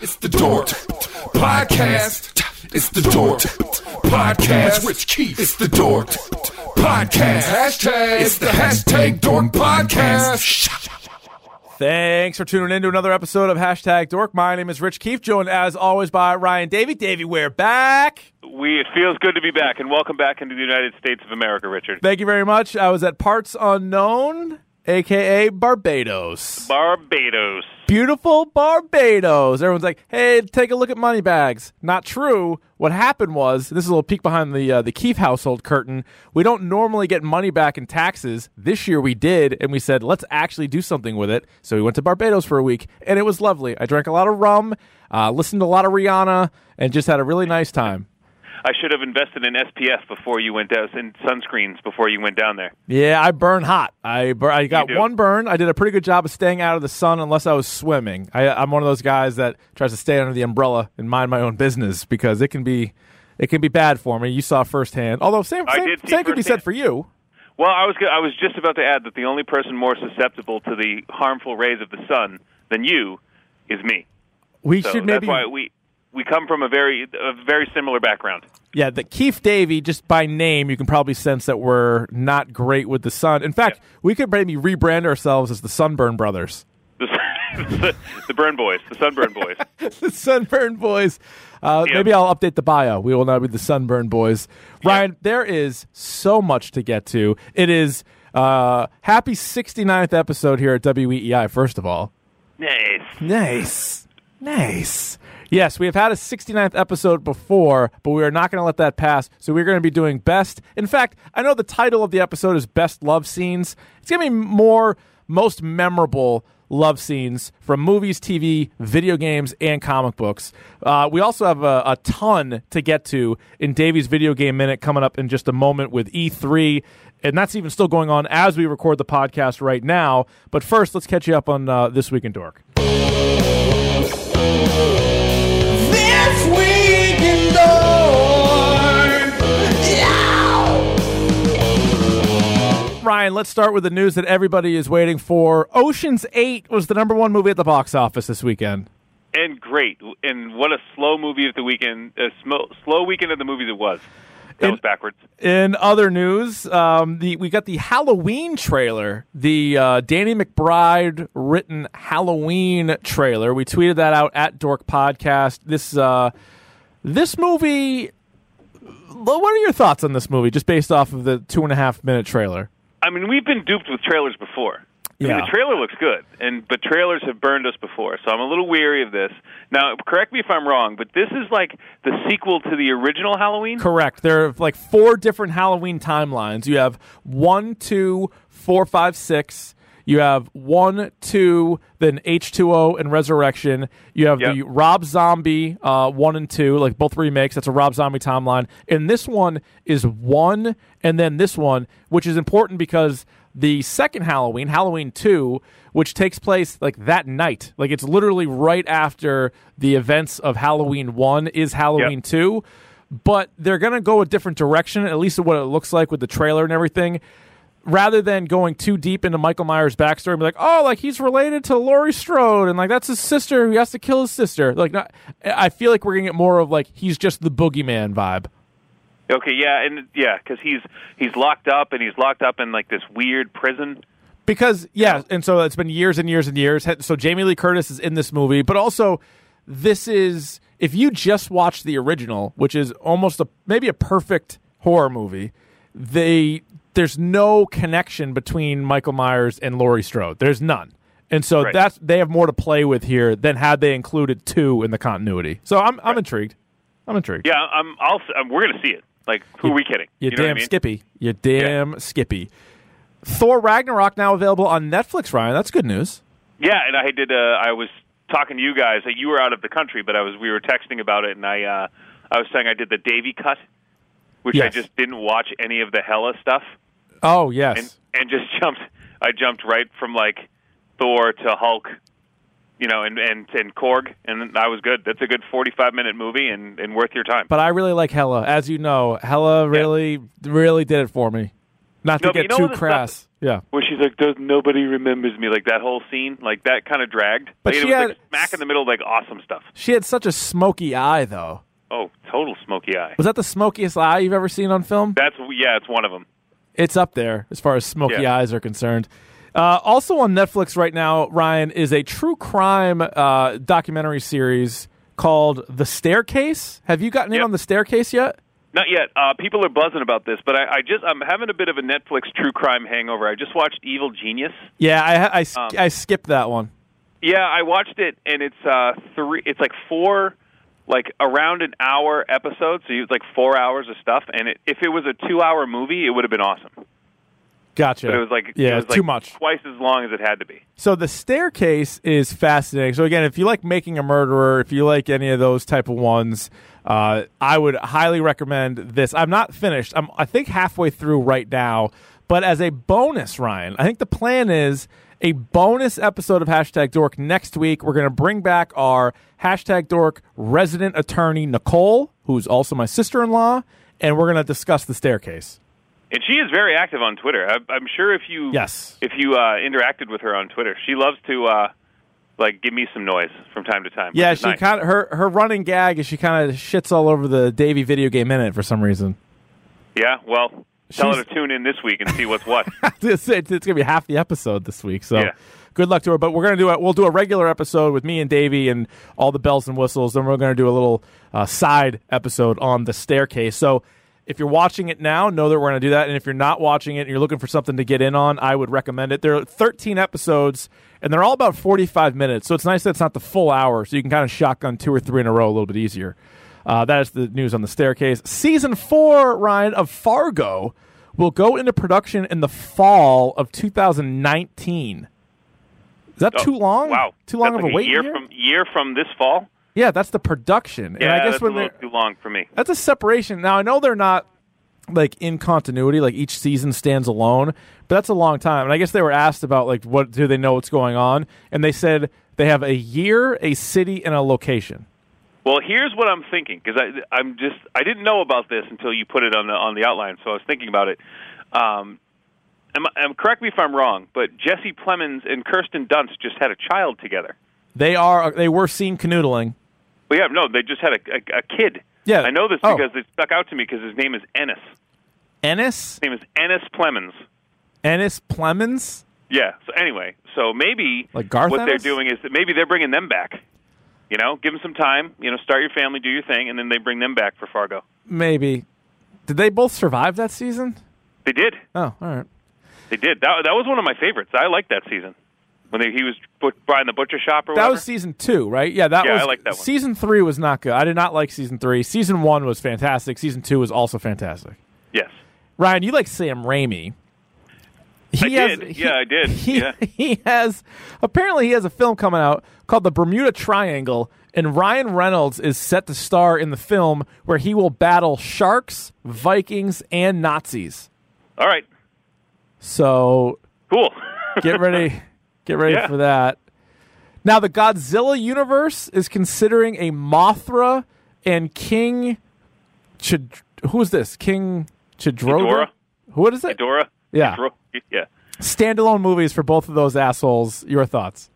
It's the Dork Podcast. It's the Dork Podcast. Rich Keefe. It's the Dork Podcast. Hashtag. It's the hashtag Dork Podcast. Thanks for tuning in to another episode of Hashtag Dork. My name is Rich Keefe, joined as always by Ryan Davey. Davey, we're back. It feels good to be back, and welcome back into the United States of America, Richard. Thank you very much. I was at Parts Unknown, a.k.a. Barbados. Barbados. Beautiful Barbados. Everyone's like, hey, take a look at money bags. Not true. What happened was, this is a little peek behind the Keefe household curtain, we don't normally get money back in taxes. This year we did, and we said, let's actually do something with it. So we went to Barbados for a week, and it was lovely. I drank a lot of rum, listened to a lot of Rihanna, and just had a really nice time. I should have invested in SPF before you went down, in sunscreens before you went down there. Yeah, I burn hot. I got one burn. I did a pretty good job of staying out of the sun unless I was swimming. I'm one of those guys that tries to stay under the umbrella and mind my own business because it can be bad for me. You saw firsthand. Although same could be said for you. Well, I was just about to add that the only person more susceptible to the harmful rays of the sun than you is me. That's why we come from a very similar background. Yeah, the Keefe Davey, just by name, you can probably sense that we're not great with the sun. In fact, we could maybe rebrand ourselves as the Sunburn Brothers. The Burn Boys, the Sunburn Boys. The Sunburn Boys. Maybe I'll update the bio. We will now be the Sunburn Boys. Ryan, there is so much to get to. It is happy 69th episode here at WEEI, first of all. Nice. Yes, we have had a 69th episode before, but we are not going to let that pass, so we're going to be doing best. In fact, I know the title of the episode is Best Love Scenes. It's going to be most memorable love scenes from movies, TV, video games, and comic books. We also have a ton to get to in Davey's Video Game Minute coming up in just a moment with E3, and that's even still going on as we record the podcast right now. But first, let's catch you up on This Week in Dork. This Week in Dork. Ryan, let's start with the news that everybody is waiting for. Ocean's 8 was the number one movie at the box office this weekend. And great. And what a slow movie of the weekend. A slow weekend of the movies it was. That was backwards. In other news, we got the Halloween trailer, the Danny McBride written Halloween trailer. We tweeted that out at Dork Podcast. This movie, what are your thoughts on this movie, just based off of the 2.5-minute trailer? I mean, we've been duped with trailers before. I Yeah. mean, the trailer looks good, but trailers have burned us before, so I'm a little weary of this. Now, correct me if I'm wrong, but this is like the sequel to the original Halloween? Correct. There are like 4 different Halloween timelines. You have 1, 2, 4, 5, 6. You have 1, 2, then H2O and Resurrection. You have the Rob Zombie 1 and 2, like both remakes. That's a Rob Zombie timeline. And this one is 1 and then this one, which is important because the second Halloween, Halloween 2, which takes place like that night, like it's literally right after the events of Halloween 1 is Halloween 2, but they're going to go a different direction, at least what it looks like with the trailer and everything. Rather than going too deep into Michael Myers' backstory and be like, oh, like he's related to Laurie Strode and like that's his sister who has to kill his sister. Like, I feel like we're going to get more of like he's just the boogeyman vibe. Okay, because he's locked up and he's locked up in like this weird prison. Because and so it's been years and years and years. So Jamie Lee Curtis is in this movie, but also this is, if you just watch the original, which is almost maybe a perfect horror movie, there's no connection between Michael Myers and Laurie Strode. There's none. And so they have more to play with here than had they included 2 in the continuity. So I'm intrigued. Yeah, we're going to see it. Like, who are we kidding? You damn I mean? Skippy. You damn Skippy. Thor Ragnarok now available on Netflix, Ryan. That's good news. Yeah, and I was talking to you guys. You were out of the country, but we were texting about it, and I was saying I did the Davey cut, which I just didn't watch any of the Hela stuff. Oh, yes. And just jumped right from, like, Thor to Hulk, you know, and Korg, and I was good. That's a good 45-minute movie and worth your time. But I really like Hela. As you know, Hela really did it for me. Not to get too crass. Yeah. Where she's like, nobody remembers me. Like, that whole scene, like, that kind of dragged. But like, she it was had, like smack in the middle of, like, awesome stuff. She had such a smoky eye, though. Oh, total smoky eye. Was that the smokiest eye you've ever seen on film? It's one of them. It's up there as far as smoky eyes are concerned. Also on Netflix right now, Ryan, is a true crime documentary series called The Staircase. Have you gotten in on The Staircase yet? Not yet. People are buzzing about this, but I'm having a bit of a Netflix true crime hangover. I just watched Evil Genius. Yeah, I skipped that one. Yeah, I watched it, and it's like 4, like around an hour episodes. So it's like 4 hours of stuff, and if it was a 2-hour movie, it would have been awesome. Gotcha. But it was like too much, twice as long as it had to be. So The Staircase is fascinating. So again, if you like Making a Murderer, if you like any of those type of ones, I would highly recommend this. I'm not finished. I think halfway through right now. But as a bonus, Ryan, I think the plan is a bonus episode of Hashtag Dork next week. We're going to bring back our Hashtag Dork resident attorney, Nicole, who's also my sister-in-law, and we're going to discuss The Staircase. And she is very active on Twitter. I'm sure if you interacted with her on Twitter, she loves to give me some noise from time to time. Yeah, she kind of her running gag is she kind of shits all over the Davey Video Game Minute for some reason. Yeah, well, tell her to tune in this week and see what's what. It's going to be half the episode this week, so good luck to her. But we'll do a regular episode with me and Davey and all the bells and whistles. Then we're going to do a little side episode on The Staircase. So if you're watching it now, know that we're going to do that. And if you're not watching it and you're looking for something to get in on, I would recommend it. There are 13 episodes, and they're all about 45 minutes. So it's nice that it's not the full hour, so you can kind of shotgun 2 or 3 in a row a little bit easier. That is the news on The Staircase. Season 4, Ryan, of Fargo will go into production in the fall of 2019. Is that too long? Wow. Too long of a wait year from this fall? Yeah, that's the production. Yeah, and I guess that's a little too long for me. That's a separation. Now, I know they're not like in continuity, like each season stands alone, but that's a long time. And I guess they were asked about like what do they know what's going on, and they said they have a year, a city, and a location. Well, here's what I'm thinking, because I didn't know about this until you put it on the outline, so I was thinking about it. Correct me if I'm wrong, but Jesse Plemons and Kirsten Dunst just had a child together. They were seen canoodling. Well, yeah, no, they just had a kid. Yeah, I know this because it stuck out to me because his name is Ennis. Ennis? His name is Ennis Plemons. Ennis Plemons? Yeah. So anyway, maybe like Garth what Ennis? they're doing is that maybe they're bringing them back. You know, give them some time. You know, start your family, do your thing, and then they bring them back for Fargo. Maybe. Did they both survive that season? They did. Oh, all right. They did. That was one of my favorites. I liked that season when he was buying the butcher shop or whatever. That was season 2, right? Yeah, I like that one. Season 3 was not good. I did not like season 3. Season 1 was fantastic. Season 2 was also fantastic. Yes. Ryan, you like Sam Raimi. I did. He has a film coming out called The Bermuda Triangle, and Ryan Reynolds is set to star in the film where he will battle sharks, Vikings, and Nazis. All right. So cool. Get ready for that. Now, the Godzilla universe is considering a Mothra and King who is this? King Ghidorah? What is it? Ghidorah? Yeah. Yeah. Standalone movies for both of those assholes. Your thoughts?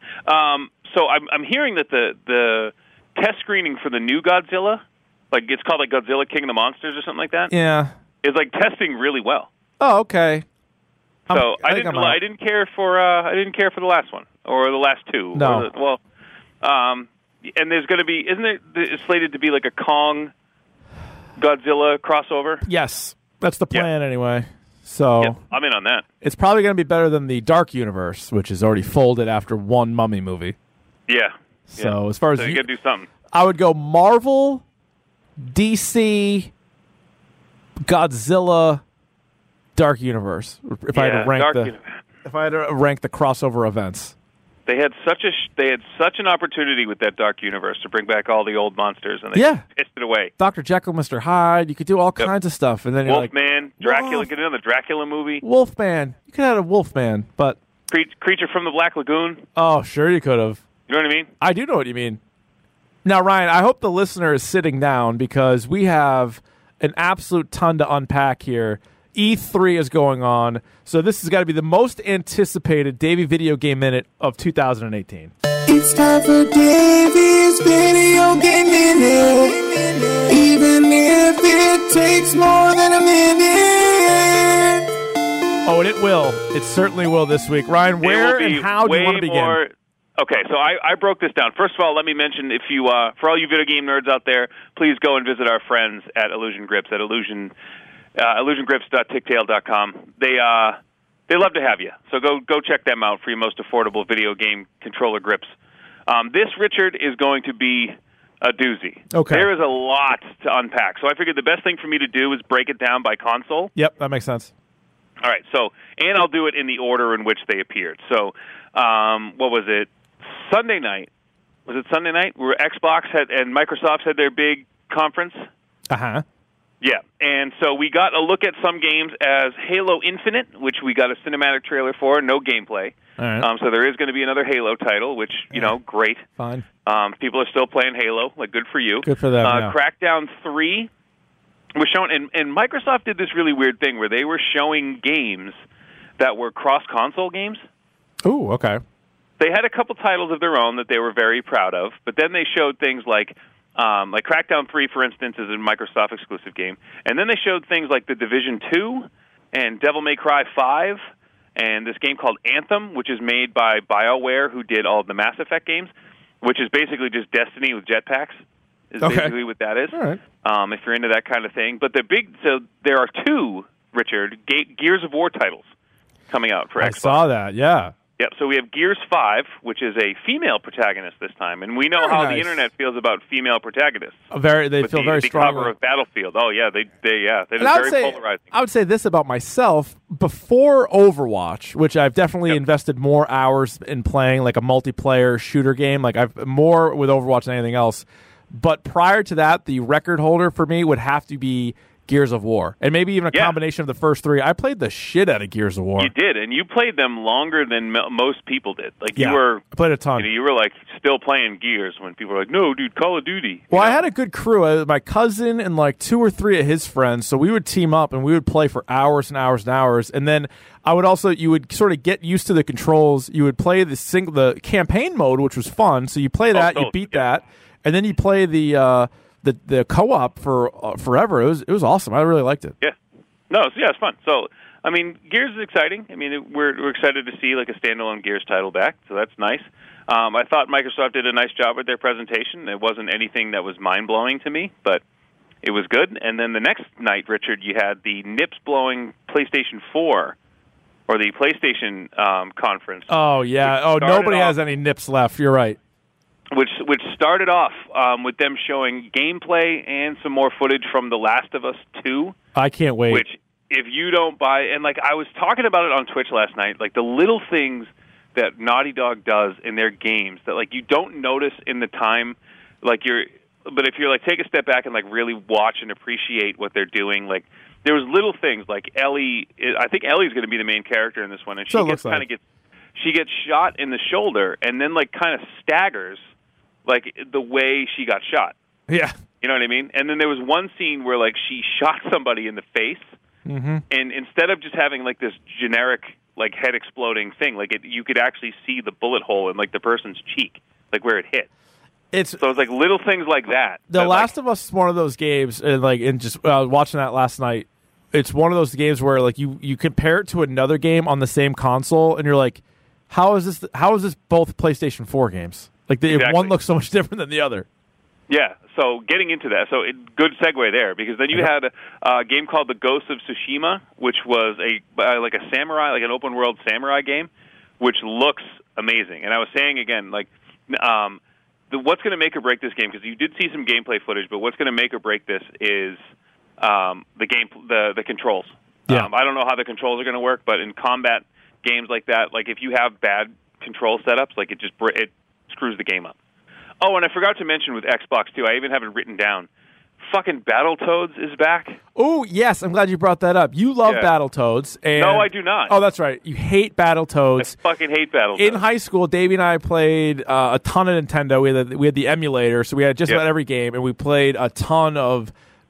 So I'm hearing that the test screening for the new Godzilla, like it's called like Godzilla King of the Monsters or something like that. Yeah. Is like testing really well. Oh, okay. So I didn't care for the last one or the last two. No. And there's going to be, isn't it slated to be like a Kong Godzilla crossover? Yes, that's the plan anyway. So I'm in on that. It's probably going to be better than the Dark Universe, which is already folded after one Mummy movie. Yeah. So as far as you got to do something, I would go Marvel, DC, Godzilla, Dark Universe. If I had to rank the crossover events, they had such an opportunity with that Dark Universe to bring back all the old monsters, and they pissed it away. Dr. Jekyll, Mr. Hyde. You could do all kinds of stuff, and then Wolfman, Dracula. Get in on the Dracula movie. Wolfman. You could have had a Wolfman, but Creature from the Black Lagoon. Oh, sure you could have. You know what I mean? I do know what you mean. Now, Ryan, I hope the listener is sitting down because we have an absolute ton to unpack here E3 is going on, so this has got to be the most anticipated Davey Video Game Minute of 2018. It's time for Davey's Video Game Minute, even if it takes more than a minute. Oh, and it will. It certainly will this week. Ryan, where and how do you want to begin? Okay, so I broke this down. First of all, let me mention, if you for all you video game nerds out there, please go and visit our friends at Illusion Grips at illusiongrips.tictail.com. They love to have you, so go check them out for your most affordable video game controller grips. This, Richard, is going to be a doozy. Okay. There is a lot to unpack, so I figured the best thing for me to do is break it down by console. Yep, that makes sense. All right, and I'll do it in the order in which they appeared. So, what was it? Sunday night. Was it Sunday night where Xbox and Microsoft had their big conference? Uh-huh. Yeah, and so we got a look at some games as Halo Infinite, which we got a cinematic trailer for, no gameplay. All right. So there is going to be another Halo title, which, great. Fine. People are still playing Halo, good for you. Good for them, yeah. Crackdown 3 was shown, and Microsoft did this really weird thing where they were showing games that were cross-console games. Ooh, okay. They had a couple titles of their own that they were very proud of, but then they showed things like Crackdown 3, for instance, is a Microsoft exclusive game, and then they showed things like The Division 2 and Devil May Cry 5 and this game called Anthem, which is made by BioWare, who did all of the Mass Effect games, which is basically just Destiny with jetpacks, is basically what that is, all right. If you're into that kind of thing. But so there are two, Richard, Gears of War titles coming out for Xbox. I saw that, yeah. Yep, so we have Gears 5, which is a female protagonist this time, and we know how the internet feels about female protagonists. They feel very strong. The cover of Battlefield. Oh yeah, they're very polarizing. I would say this about myself: before Overwatch, which I've definitely invested more hours in playing, like a multiplayer shooter game, like I've more with Overwatch than anything else. But prior to that, the record holder for me would have to be Gears of War, and maybe even a combination of the first three. I played the shit out of Gears of War. You did, and you played them longer than most people did. You were I played a ton. You were like still playing Gears when people were like, "No, dude, Call of Duty." Well, I had a good crew. My cousin and like 2 or 3 of his friends, so we would team up and we would play for hours and hours and hours. And then you would sort of get used to the controls. You would play the campaign mode, which was fun. So you play that, you beat that, and then you play the co-op for forever. It was awesome. I really liked it. Yeah. No, it's fun. So, I mean, Gears is exciting. I mean, we're excited to see like a standalone Gears title back, so that's nice. I thought Microsoft did a nice job with their presentation. It wasn't anything that was mind-blowing to me, but it was good. And then the next night, Richard, you had the nips-blowing PlayStation 4, or the PlayStation conference. Oh, yeah. Oh, nobody has any nips left. You're right. Which started off with them showing gameplay and some more footage from The Last of Us 2. I can't wait. Which, if you don't buy, and like I was talking about it on Twitch last night, like the little things that Naughty Dog does in their games that like you don't notice in the time, but if you're like take a step back and like really watch and appreciate what they're doing, like there was little things like Ellie. I think Ellie's going to be the main character in this one, and she gets shot in the shoulder and then like kind of staggers. Like, the way she got shot. Yeah. You know what I mean? And then there was one scene where, like, she shot somebody in the face, and instead of just having, like, this generic, like, head-exploding thing, like, you could actually see the bullet hole in, like, the person's cheek, like, where it hit. So it's, like, little things like that. The Last of Us is one of those games, and just watching that last night, it's one of those games where, like, you compare it to another game on the same console, and you're like, how is this both PlayStation 4 games? Like, one looks so much different than the other. Yeah, so getting into that. So good segue there, because then you had a game called The Ghost of Tsushima, which was like a samurai, like an open-world samurai game, which looks amazing. And I was saying, again, like, what's going to make or break this game, because you did see some gameplay footage, but what's going to make or break this is the controls. Yeah. I don't know how the controls are going to work, but in combat games like that, like if you have bad control setups, like it screws the game up. Oh, and I forgot to mention with Xbox, too, I even have it written down, fucking Battletoads is back. Oh, yes, I'm glad you brought that up. You love Battletoads. And no, I do not. Oh, that's right. You hate Battletoads. I fucking hate Battletoads. In high school, Davey and I played a ton of Nintendo. We had the emulator, so we had just about every game, and we played a ton of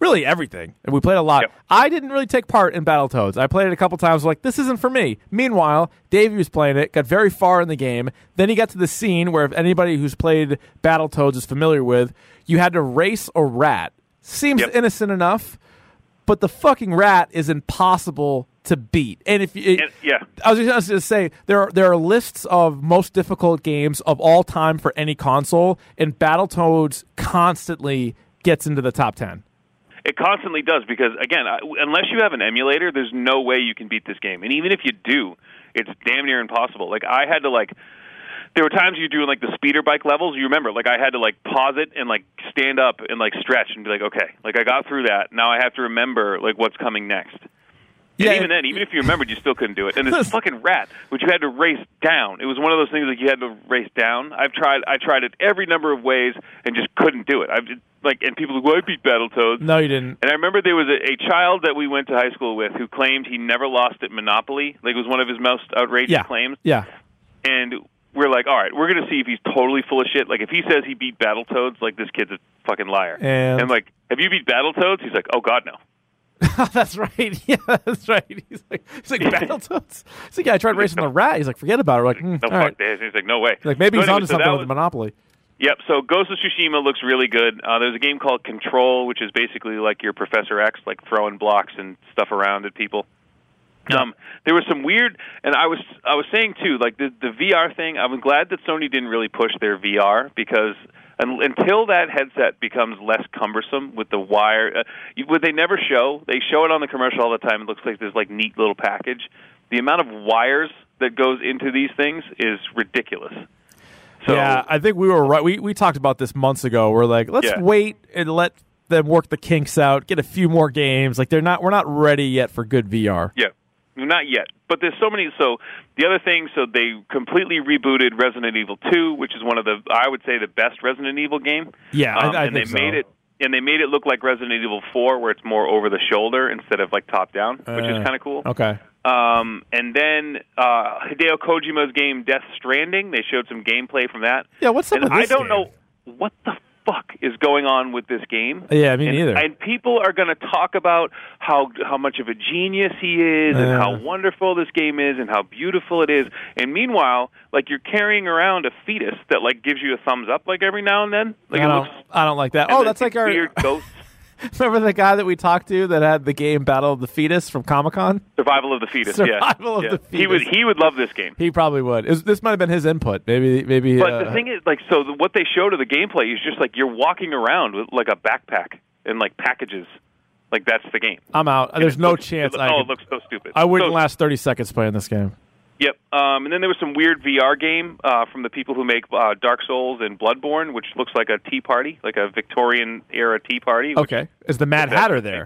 really everything. And we played a lot. Yep. I didn't really take part in Battletoads. I played it a couple times, like, this isn't for me. Meanwhile, Davey was playing it, got very far in the game. Then he got to the scene where, if anybody who's played Battletoads is familiar with, you had to race a rat. Seems innocent enough, but the fucking rat is impossible to beat. And if you, I was just going to say, there are lists of most difficult games of all time for any console, and Battletoads constantly gets into the top 10. It constantly does, because, again, unless you have an emulator, there's no way you can beat this game. And even if you do, it's damn near impossible. Like, I had to, there were times you do, the speeder bike levels. You remember, I had to, pause it and, stand up and, stretch and be like, okay. I got through that. Now I have to remember, what's coming next. And even then, even if you remembered, you still couldn't do it. And this fucking rat, which you had to race down. It was one of those things you had to race down. I tried it every number of ways and just couldn't do it. And people were like, well, I beat Battletoads. No, you didn't. And I remember there was a child that we went to high school with who claimed he never lost at Monopoly. It was one of his most outrageous claims. Yeah. And we're like, all right, we're going to see if he's totally full of shit. If he says he beat Battletoads, this kid's a fucking liar. And I'm like, have you beat Battletoads? He's like, oh, God, no. That's right. Yeah, that's right. He's like Battletoads. He's like, yeah, I tried racing the rat. He's like, forget about it. We're like, no, fuck right. this. He's like, no way. Maybe he's onto something with Monopoly. Yep, so Ghost of Tsushima looks really good. There's a game called Control, which is basically like your Professor X, throwing blocks and stuff around at people. Yeah. There was some weird, and I was saying too, the VR thing, I'm glad that Sony didn't really push their VR, because until that headset becomes less cumbersome with the wire, what they never show, they show it on the commercial all the time. It looks like this neat little package. The amount of wires that goes into these things is ridiculous. So, yeah, I think we were right. We talked about this months ago. We're like, let's wait and let them work the kinks out, get a few more games. We're not ready yet for good VR. Yeah, not yet. But there's so many. So the other thing, they completely rebooted Resident Evil 2, which is one of I would say, the best Resident Evil game. Yeah, I think so. And they made it look like Resident Evil 4, where it's more over the shoulder instead of top down, which is kind of cool. Okay. And then Hideo Kojima's game Death Stranding, they showed some gameplay from that. Yeah, what's up with this game? I don't know what the fuck is going on with this game. Yeah, me neither. And people are going to talk about how much of a genius he is, and how wonderful this game is, and how beautiful it is. And meanwhile, you're carrying around a fetus that gives you a thumbs up every now and then. I don't like that. Oh, that's like our weird ghost. Remember the guy that we talked to that had the game Battle of the Fetus from Comic-Con? Survival of the Fetus. Survival of the Fetus. He would love this game. He probably would. This might have been his input. Maybe. But the thing is, what they showed of the gameplay is just you're walking around with a backpack and packages. That's the game. I'm out. There's no chance. It looks so stupid. I wouldn't last 30 seconds playing this game. Yep. And then there was some weird VR game from the people who make Dark Souls and Bloodborne, which looks like a tea party, like a Victorian-era tea party. Okay. Is the Mad Hatter there?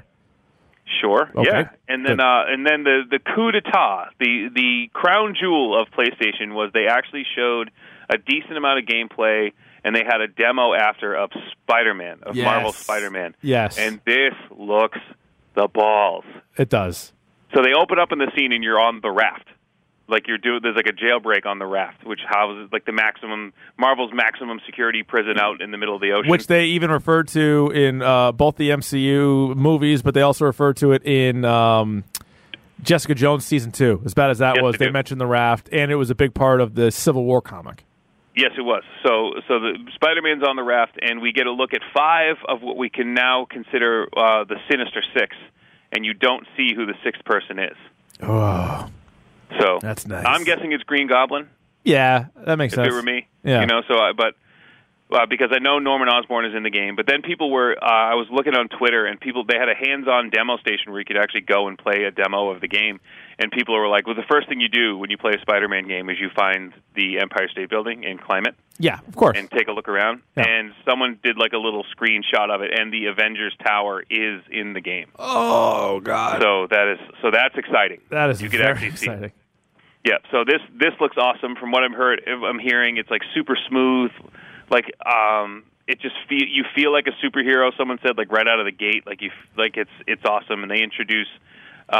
Sure. Okay. Yeah. And then the coup d'etat, the crown jewel of PlayStation was they actually showed a decent amount of gameplay, and they had a demo after of Spider-Man, of Marvel's Spider-Man. Yes. And this looks the balls. It does. So they open up in the scene, and you're on the raft. There's a jailbreak on the raft, which houses Marvel's maximum security prison out in the middle of the ocean. Which they even referred to in both the MCU movies, but they also referred to it in Jessica Jones Season 2. As bad as that was, they mentioned the raft, and it was a big part of the Civil War comic. Yes, it was. So the Spider-Man's on the raft, and we get a look at 5 of what we can now consider the Sinister Six, and you don't see who the 6th person is. Oh. So that's nice. I'm guessing it's Green Goblin. Yeah, that makes sense. If it were me, yeah. Because I know Norman Osborn is in the game. But then people were, I was looking on Twitter, and they had a hands-on demo station where you could actually go and play a demo of the game. And people were like, well, the first thing you do when you play a Spider-Man game is you find the Empire State Building and climb it. Yeah, of course. And take a look around. Yeah. And someone did a little screenshot of it, and the Avengers Tower is in the game. Oh, God. So that's exciting. That is you could very actually exciting. See. Yeah, so this looks awesome. From what I'm hearing, it's super smooth. It just you feel like a superhero. Someone said right out of the gate, it's awesome. And they introduce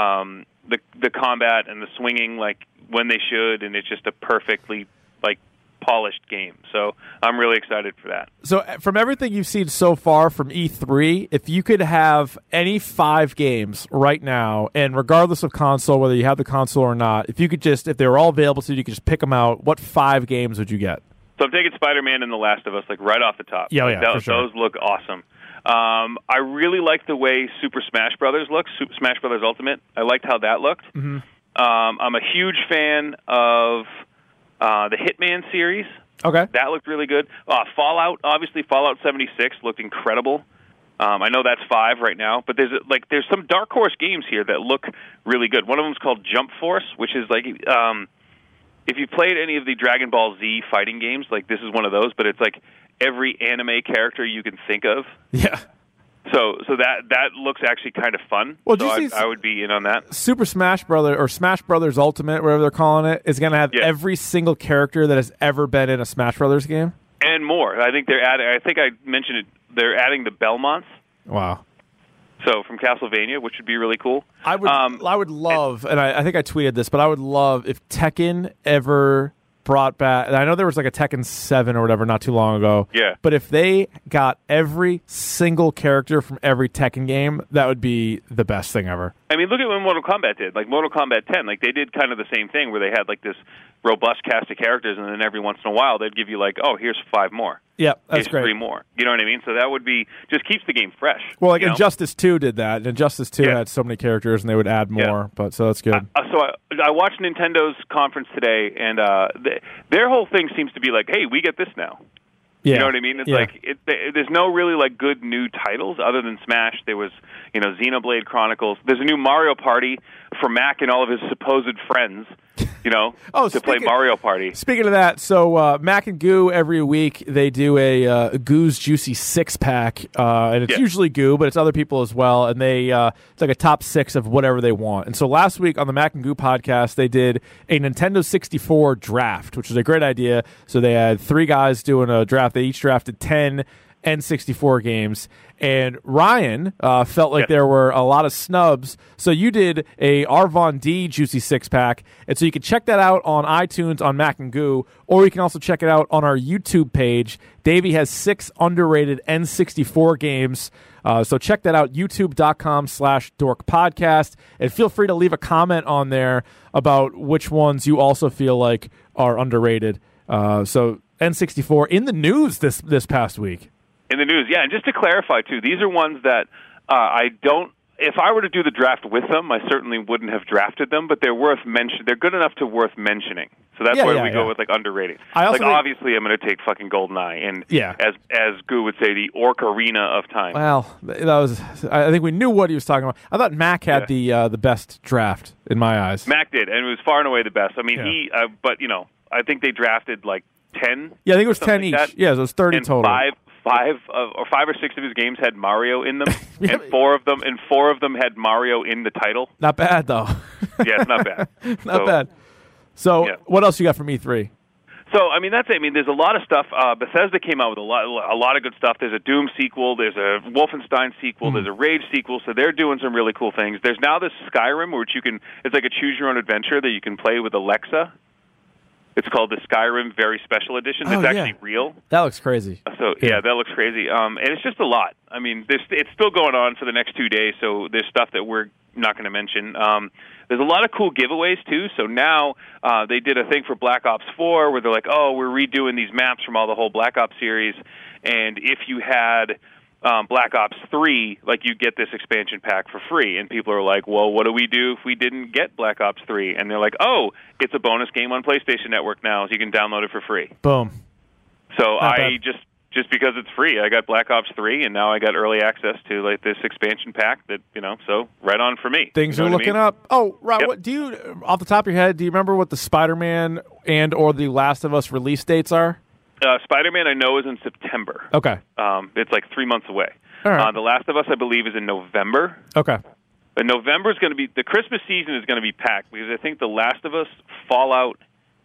the combat and the swinging when they should, and it's just a perfectly polished game. So I'm really excited for that. So from everything you've seen so far from E3, if you could have any 5 games right now, and regardless of console, whether you have the console or not, if they were all available to you, you could just pick them out, what 5 games would you get? So I'm taking Spider-Man and The Last of Us, like right off the top. For sure. Those look awesome. I really like the way Super Smash Brothers looks, Super Smash Brothers Ultimate. I liked how that looked. Mm-hmm. I'm a huge fan of the Hitman series. Okay. That looked really good. Fallout, obviously, Fallout 76 looked incredible. I know that's 5 right now, but there's some Dark Horse games here that look really good. One of them is called Jump Force, which is like if you played any of the Dragon Ball Z fighting games, like this is one of those, but it's like every anime character you can think of. Yeah. So that looks actually kind of fun. Well, so I would be in on that. Super Smash Brothers or Smash Brothers Ultimate, whatever they're calling it, is going to have every single character that has ever been in a Smash Brothers game, and more. I think they're adding. I think I mentioned it. They're adding the Belmonts. Wow. So from Castlevania, which would be really cool. I would love, and I think I tweeted this, but I would love if Tekken ever brought back, and I know there was like a Tekken 7 or whatever not too long ago. Yeah. But if they got every single character from every Tekken game, that would be the best thing ever. I mean, look at what Mortal Kombat did. Like Mortal Kombat 10, like they did kind of the same thing where they had like this robust cast of characters, and then every once in a while they'd give you like, oh, here's 5 more. Yeah, that's here's great. 3 more. You know what I mean? So that would be just keeps the game fresh. Well, like Injustice 2 did that, and Injustice 2 had so many characters, and they would add more. But so that's good. So I watched Nintendo's conference today, and their whole thing seems to be like, hey, we get this now. Yeah. You know what I mean? It's like there's no really like good new titles other than Smash. There was Xenoblade Chronicles. There's a new Mario Party for Mac and all of his supposed friends. To play Mario Party. Speaking of that, so Mac and Goo every week they do a Goo's Juicy 6-pack, and it's usually Goo, but it's other people as well, and they it's like a top 6 of whatever they want. And so last week on the Mac and Goo podcast, they did a Nintendo 64 draft, which is a great idea. So they had 3 guys doing a draft. They each drafted 10 N64 games, and Ryan felt like there were a lot of snubs, so you did a Arvon D Juicy 6-pack, and so you can check that out on iTunes on Mac and Goo, or you can also check it out on our YouTube page. Davey has 6 underrated N64 games, so check that out, youtube.com/dorkpodcast, and feel free to leave a comment on there about which ones you also feel like are underrated. So N64 in the news this past week. In the news, yeah. And just to clarify, too, these are ones that I don't... If I were to do the draft with them, I certainly wouldn't have drafted them, but they're worth mention. They're good enough to worth mentioning. So that's why we go with, like, underrated. Obviously, I'm going to take fucking GoldenEye. And as Goo would say, the Ocarina of Time. Well, that was... I think we knew what he was talking about. I thought Mac had the best draft, in my eyes. Mac did, and it was far and away the best. I mean, but, I think they drafted, like, 10. Yeah, I think it was 10 each. Yeah, so it was 30 total. 5 or 6 of his games had Mario in them, and 4 of them had Mario in the title. Not bad though. Yeah, it's not bad. Not bad. So, what else you got from E3? So, I mean, that's it. I mean, there's a lot of stuff. Bethesda came out with a lot of good stuff. There's a Doom sequel. There's a Wolfenstein sequel. There's a Rage sequel. So they're doing some really cool things. There's now this Skyrim, which it's like a choose-your-own adventure that you can play with Alexa. It's called the Skyrim Very Special Edition. It's actually real. That looks crazy. So that looks crazy. And it's just a lot. I mean, it's still going on for the next 2 days. So there's stuff that we're not going to mention. There's a lot of cool giveaways too. So now they did a thing for Black Ops 4 where they're like, oh, we're redoing these maps from all the whole Black Ops series, and if you had Black Ops 3, like, you get this expansion pack for free. And people are like, well, what do we do if we didn't get Black Ops 3? And they're like, oh, it's a bonus game on PlayStation Network now, so you can download it for free. Boom. So just because it's free, I got Black Ops 3, and now I got early access to, like, this expansion pack that, so right on for me. Things are looking up. Oh, Rob, what do you, off the top of your head, do you remember what the Spider-Man and or the Last of Us release dates are? Spider-Man, I know, is in September. Okay. It's like 3 months away. All right. The Last of Us, I believe, is in November. Okay. But November is going to be... The Christmas season is going to be packed because I think The Last of Us, Fallout,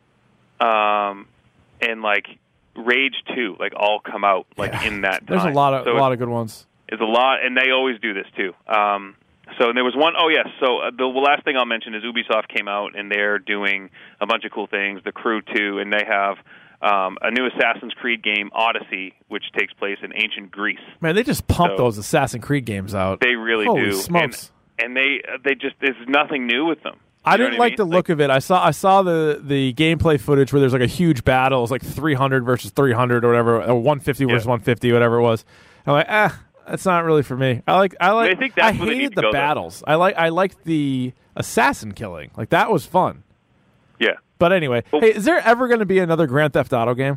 and, like, Rage 2, like, all come out, like, in that time. There's a lot of good ones. It's a lot, and they always do this, too. So there was one... Oh, yes. So the last thing I'll mention is Ubisoft came out, and they're doing a bunch of cool things. The Crew 2, and they have... a new Assassin's Creed game, Odyssey, which takes place in ancient Greece. Man, they just pump those Assassin's Creed games out. They really Holy do. Smokes. And they just there's nothing new with them. I didn't like the look of it. I saw the gameplay footage where there's like a huge battle. It was like 300 versus 300 or whatever, or 150 versus 150, whatever it was. I'm like, that's not really for me. I think that's where they hated need to the go, battles. I liked the assassin killing. Like that was fun. Yeah. But anyway, hey, is there ever going to be another Grand Theft Auto game?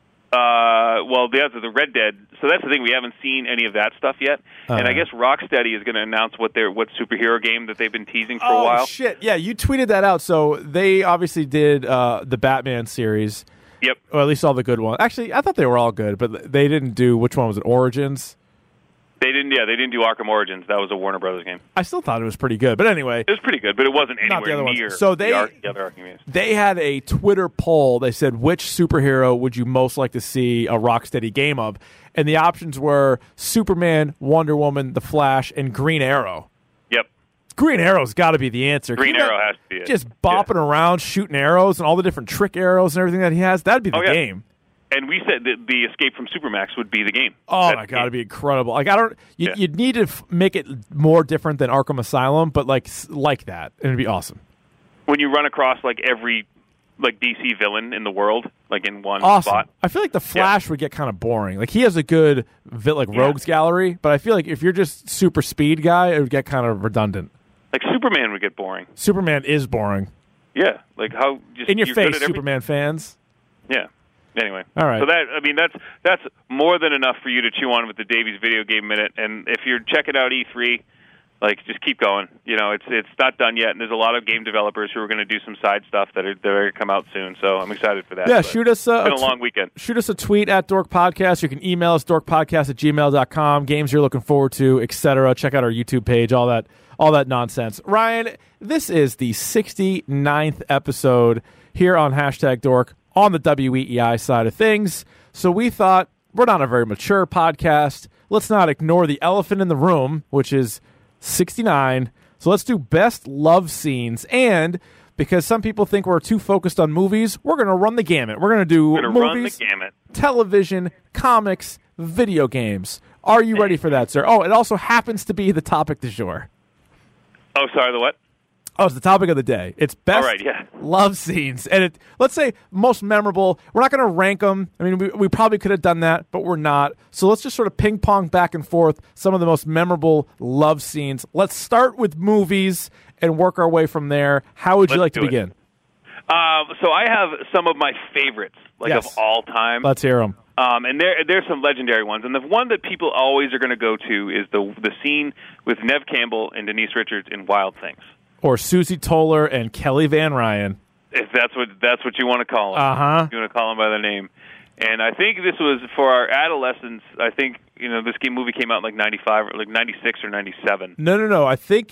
Well, the Red Dead. So that's the thing. We haven't seen any of that stuff yet, and I guess Rocksteady is going to announce what superhero game that they've been teasing for a while. Oh shit! Yeah, you tweeted that out. So they obviously did the Batman series. Yep. Or at least all the good ones. Actually, I thought they were all good, but they didn't do which one was it? Origins. They didn't. Yeah, they didn't do Arkham Origins. That was a Warner Brothers game. I still thought it was pretty good, but anyway, it was pretty good, but it wasn't anywhere near. So the other Arkham games. They had a Twitter poll. They said, which superhero would you most like to see a Rocksteady game of? And the options were Superman, Wonder Woman, The Flash, and Green Arrow. Yep. Green Arrow's got to be the answer. Green Arrow has to be it. Just bopping around, shooting arrows, and all the different trick arrows and everything that he has. That'd be the game. And we said that the Escape from Supermax would be the game. Oh my god, it'd be incredible! Like you'd need to make it more different than Arkham Asylum, but like that, and it'd be awesome. When you run across like every DC villain in the world, like in one spot. I feel like the Flash would get kind of boring. Like he has a good rogues gallery, but I feel like if you're just super speed guy, it would get kind of redundant. Like Superman would get boring. Superman is boring. Yeah, like how just in your face, Superman fans. Yeah. Anyway, all right. So that's more than enough for you to chew on with the Davies Video Game Minute. And if you're checking out E3, just keep going. You know, it's not done yet, and there's a lot of game developers who are going to do some side stuff that are going to come out soon. So I'm excited for that. Yeah, shoot us. It's been a long weekend. Shoot us a tweet at Dork Podcast. You can email us dorkpodcast@gmail.com. Games you're looking forward to, etc. Check out our YouTube page. All that nonsense. Ryan, this is the 69th episode here on #Dork. On the WEEI side of things. So we thought, we're not a very mature podcast. Let's not ignore the elephant in the room, which is 69. So let's do best love scenes. And because some people think we're too focused on movies, we're going to run the gamut. We're going to do movies, television, comics, video games. Are you ready for that, sir? Oh, it also happens to be the topic du jour. Oh, sorry, the what? Oh, it's the topic of the day. It's best love scenes. And let's say most memorable. We're not going to rank them. I mean, we probably could have done that, but we're not. So let's just sort of ping pong back and forth some of the most memorable love scenes. Let's start with movies and work our way from there. How would you like to begin? So I have some of my favorites, of all time. Let's hear them. And there's some legendary ones. And the one that people always are going to go to is the scene with Neve Campbell and Denise Richards in Wild Things. Or Susie Toller and Kelly Van Ryan. If that's what you want to call them. Uh-huh. You want to call them by their name. And I think this was for our adolescents. I think, this movie came out in 95 or 96 or 97. No. I think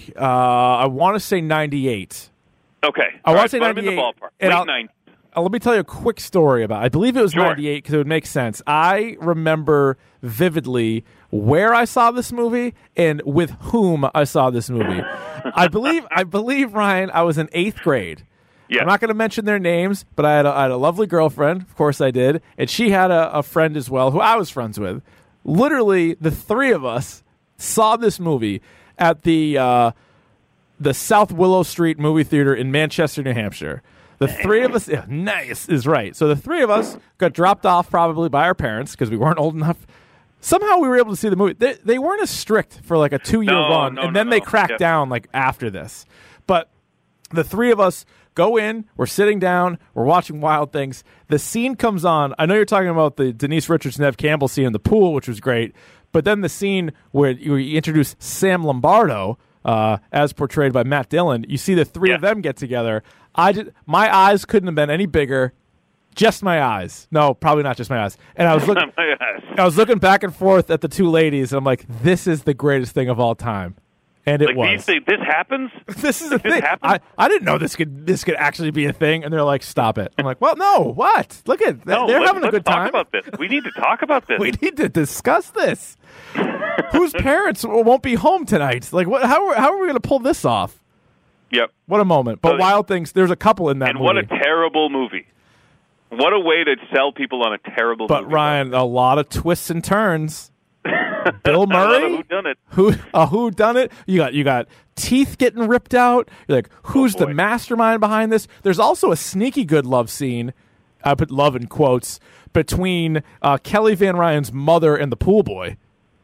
I want to say 98. Okay. I want to say 98. I'm in the ballpark. Late 90s. Let me tell you a quick story about it. I believe it was 98 because it would make sense. I remember vividly where I saw this movie and with whom I saw this movie. I believe, Ryan, I was in 8th grade. Yeah. I'm not going to mention their names, but I had a lovely girlfriend. Of course I did. And she had a friend as well who I was friends with. Literally, the three of us saw this movie at the South Willow Street movie theater in Manchester, New Hampshire. The three of us, nice is right. So the three of us got dropped off probably by our parents because we weren't old enough. Somehow we were able to see the movie. They weren't as strict for a 2-year run, and then they cracked down after this. But the three of us go in, we're sitting down, we're watching Wild Things. The scene comes on. I know you're talking about the Denise Richards, Neve Campbell scene in the pool, which was great. But then the scene where you introduce Sam Lombardo, as portrayed by Matt Dillon, you see the three of them get together. My eyes couldn't have been any bigger. Just my eyes. No, probably not just my eyes. And I was looking back and forth at the two ladies, and I'm like, this is the greatest thing of all time. And it was. This happens? This is a thing. I didn't know this could actually be a thing, and they're like, stop it. I'm like, well, no, what? Look at they're having a good time. Talk about this. We need to talk about this. We need to discuss this. Whose parents won't be home tonight? What? How are we going to pull this off? Yep. What a moment. But Wild Things, there's a couple in that movie. And what a terrible movie. What a way to sell people on a terrible But movie. Ryan, a lot of twists and turns. Bill Murray, who done it? You got teeth getting ripped out. You're like, who's the mastermind behind this? There's also a sneaky good love scene. I put love in quotes between Kelly Van Ryan's mother and the pool boy.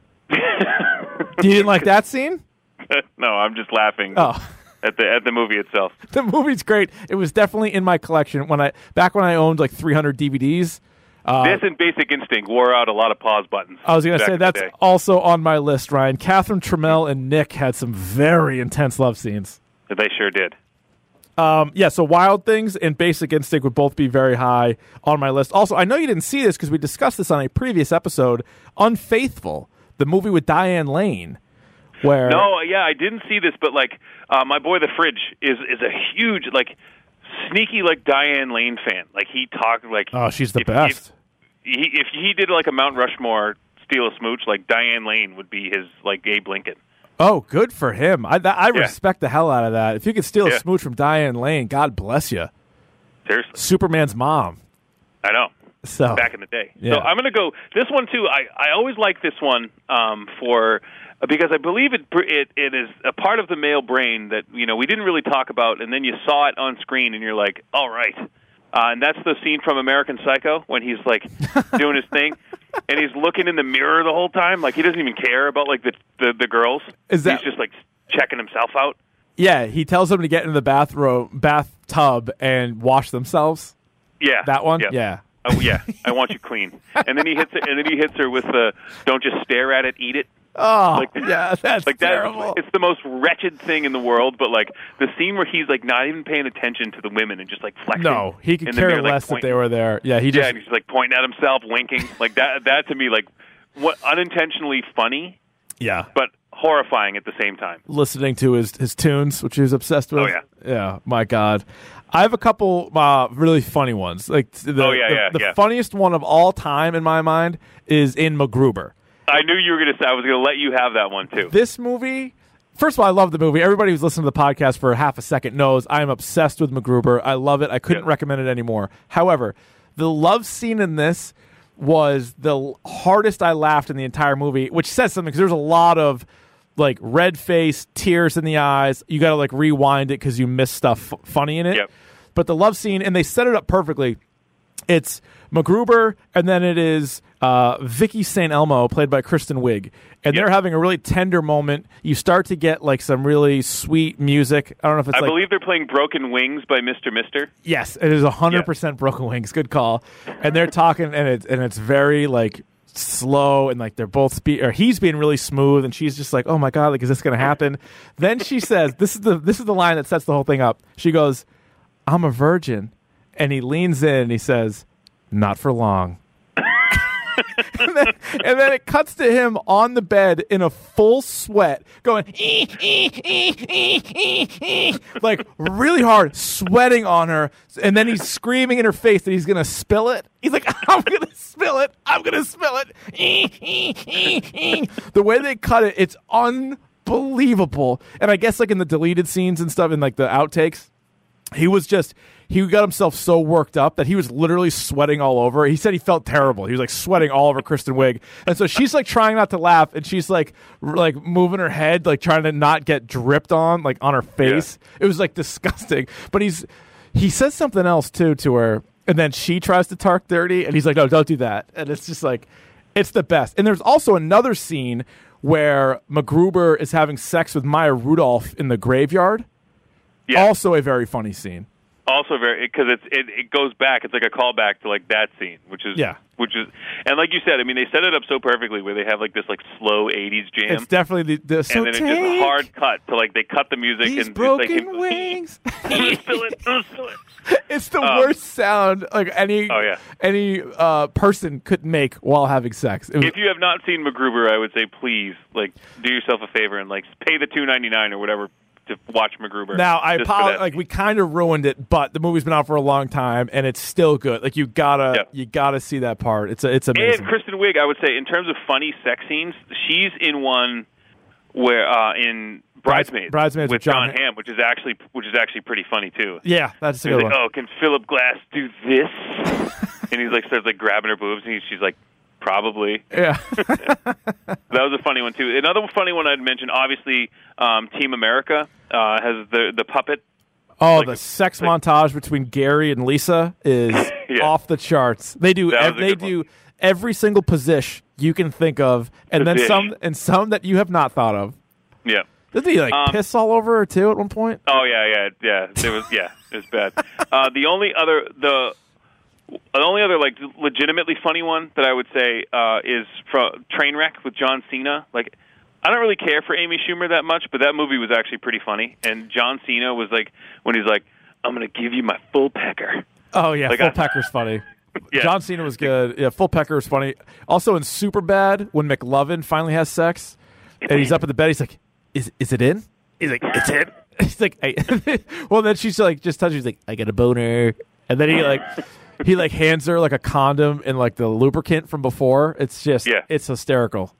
You didn't like that scene? No, I'm just laughing. Oh. At the movie itself. The movie's great. It was definitely in my collection back when I owned like 300 DVDs. This and Basic Instinct wore out a lot of pause buttons. I was going to say that's also on my list, Ryan. Catherine Trammell and Nick had some very intense love scenes. They sure did. So Wild Things and Basic Instinct would both be very high on my list. Also, I know you didn't see this because we discussed this on a previous episode, Unfaithful, the movie with Diane Lane. I didn't see this, but like my boy the Fridge is a huge sneaky Diane Lane fan. Like he talked like she's the best. If he did like a Mount Rushmore Steal a Smooch, like Diane Lane would be his like Abe Lincoln. Oh, good for him. I respect the hell out of that. If you could steal a smooch from Diane Lane, God bless you. Seriously, Superman's mom. I know. So back in the day. Yeah. So I'm going to go this one too. I always like this one because I believe it is a part of the male brain that we didn't really talk about, and then you saw it on screen, and you're like, all right. And that's the scene from American Psycho when he's like doing his thing, and he's looking in the mirror the whole time, like he doesn't even care about like the girls. He's just like checking himself out. Yeah, he tells them to get into the bathtub and wash themselves. Yeah, that one. Yeah. Oh yeah, I want you clean. And then he hits it, and then he hits her with the "Don't just stare at it, eat it." Oh, yeah, that's like terrible. It's the most wretched thing in the world. But like the scene where he's like not even paying attention to the women and just like flexing. No, he could care less that they were there. Yeah, and he's like pointing at himself, winking. Like that to me, like what unintentionally funny. Yeah, but horrifying at the same time. Listening to his tunes, which he was obsessed with. Oh yeah. My God. I have a couple really funny ones. Like the funniest one of all time in my mind is in MacGruber. I knew you were going to say. I was going to let you have that one too. This movie. First of all, I love the movie. Everybody who's listened to the podcast for half a second knows I am obsessed with MacGruber. I love it. I couldn't recommend it anymore. However, the love scene in this was the hardest I laughed in the entire movie, which says something because there's a lot of like red face, tears in the eyes. You got to like rewind it because you miss stuff funny in it. Yep. But the love scene, and they set it up perfectly. It's MacGruber, and then it is Vicky St. Elmo, played by Kristen Wiig. And they're having a really tender moment. You start to get like some really sweet music. I don't know if it's I believe they're playing Broken Wings by Mr. Mister. Yes, it is 100% Broken Wings. Good call. And they're talking, and it's very like slow, and like they're both he's being really smooth, and she's just like, oh my God, like is this going to happen? Then she says, this is the line that sets the whole thing up. She goes, I'm a virgin. And he leans in and he says, not for long. and then it cuts to him on the bed in a full sweat going like really hard, sweating on her. And then he's screaming in her face that he's going to spill it. He's like, I'm going to spill it. I'm going to spill it. The way they cut it, it's unbelievable. And I guess like in the deleted scenes and stuff, in like the outtakes, he got himself so worked up that he was literally sweating all over. He said he felt terrible. He was like sweating all over Kristen Wiig. And so she's like trying not to laugh, and she's like moving her head, like trying to not get dripped on, like on her face. Yeah. It was like disgusting. But he says something else too to her, and then she tries to talk dirty, and he's like, no, don't do that. And it's just like, it's the best. And there's also another scene where MacGruber is having sex with Maya Rudolph in the graveyard. Yeah. Also a very funny scene. Also very, because it goes back. It's like a callback to like that scene, which is, and like you said, I mean, they set it up so perfectly where they have like this like slow '80s jam. It's definitely the so and then it's just a hard cut to like they cut the music these and broken it's like, wings. Don't spill it. It's the worst sound like any person could make while having sex. If you have not seen MacGruber, I would say please like do yourself a favor and like pay the $2.99 or whatever to watch MacGruber. Now I apologize. Like we kind of ruined it, but the movie's been out for a long time and it's still good. Like you gotta see that part. It's amazing. And Kristen Wiig, I would say, in terms of funny sex scenes, she's in one where in Bridesmaids with John Hamm, which is actually pretty funny too. Yeah, that's a good one. Like, oh, can Philip Glass do this? And he's like starts like grabbing her boobs, and she's like, probably. Yeah. That was a funny one too. Another funny one I'd mention, obviously, Team America has the puppet. Oh, like, the sex montage between Gary and Lisa is off the charts. They do every single position you can think of, and then some that you have not thought of. Yeah. Did he piss all over her too at one point? Oh yeah. It was bad. The only other like legitimately funny one that I would say is from Trainwreck with John Cena. Like, I don't really care for Amy Schumer that much, but that movie was actually pretty funny. And John Cena was like, when he's like, "I'm going to give you my full pecker." Oh yeah, like, full pecker's funny. Yeah. John Cena was good. Yeah, full pecker was funny. Also in Superbad, when McLovin finally has sex, and he's up in the bed, he's like, "Is it in?" He's like, "It's in." He's like, hey. Well, then she's like, just touches. He's like, "I get a boner," and then he hands her like a condom and like the lubricant from before. It's just, it's hysterical.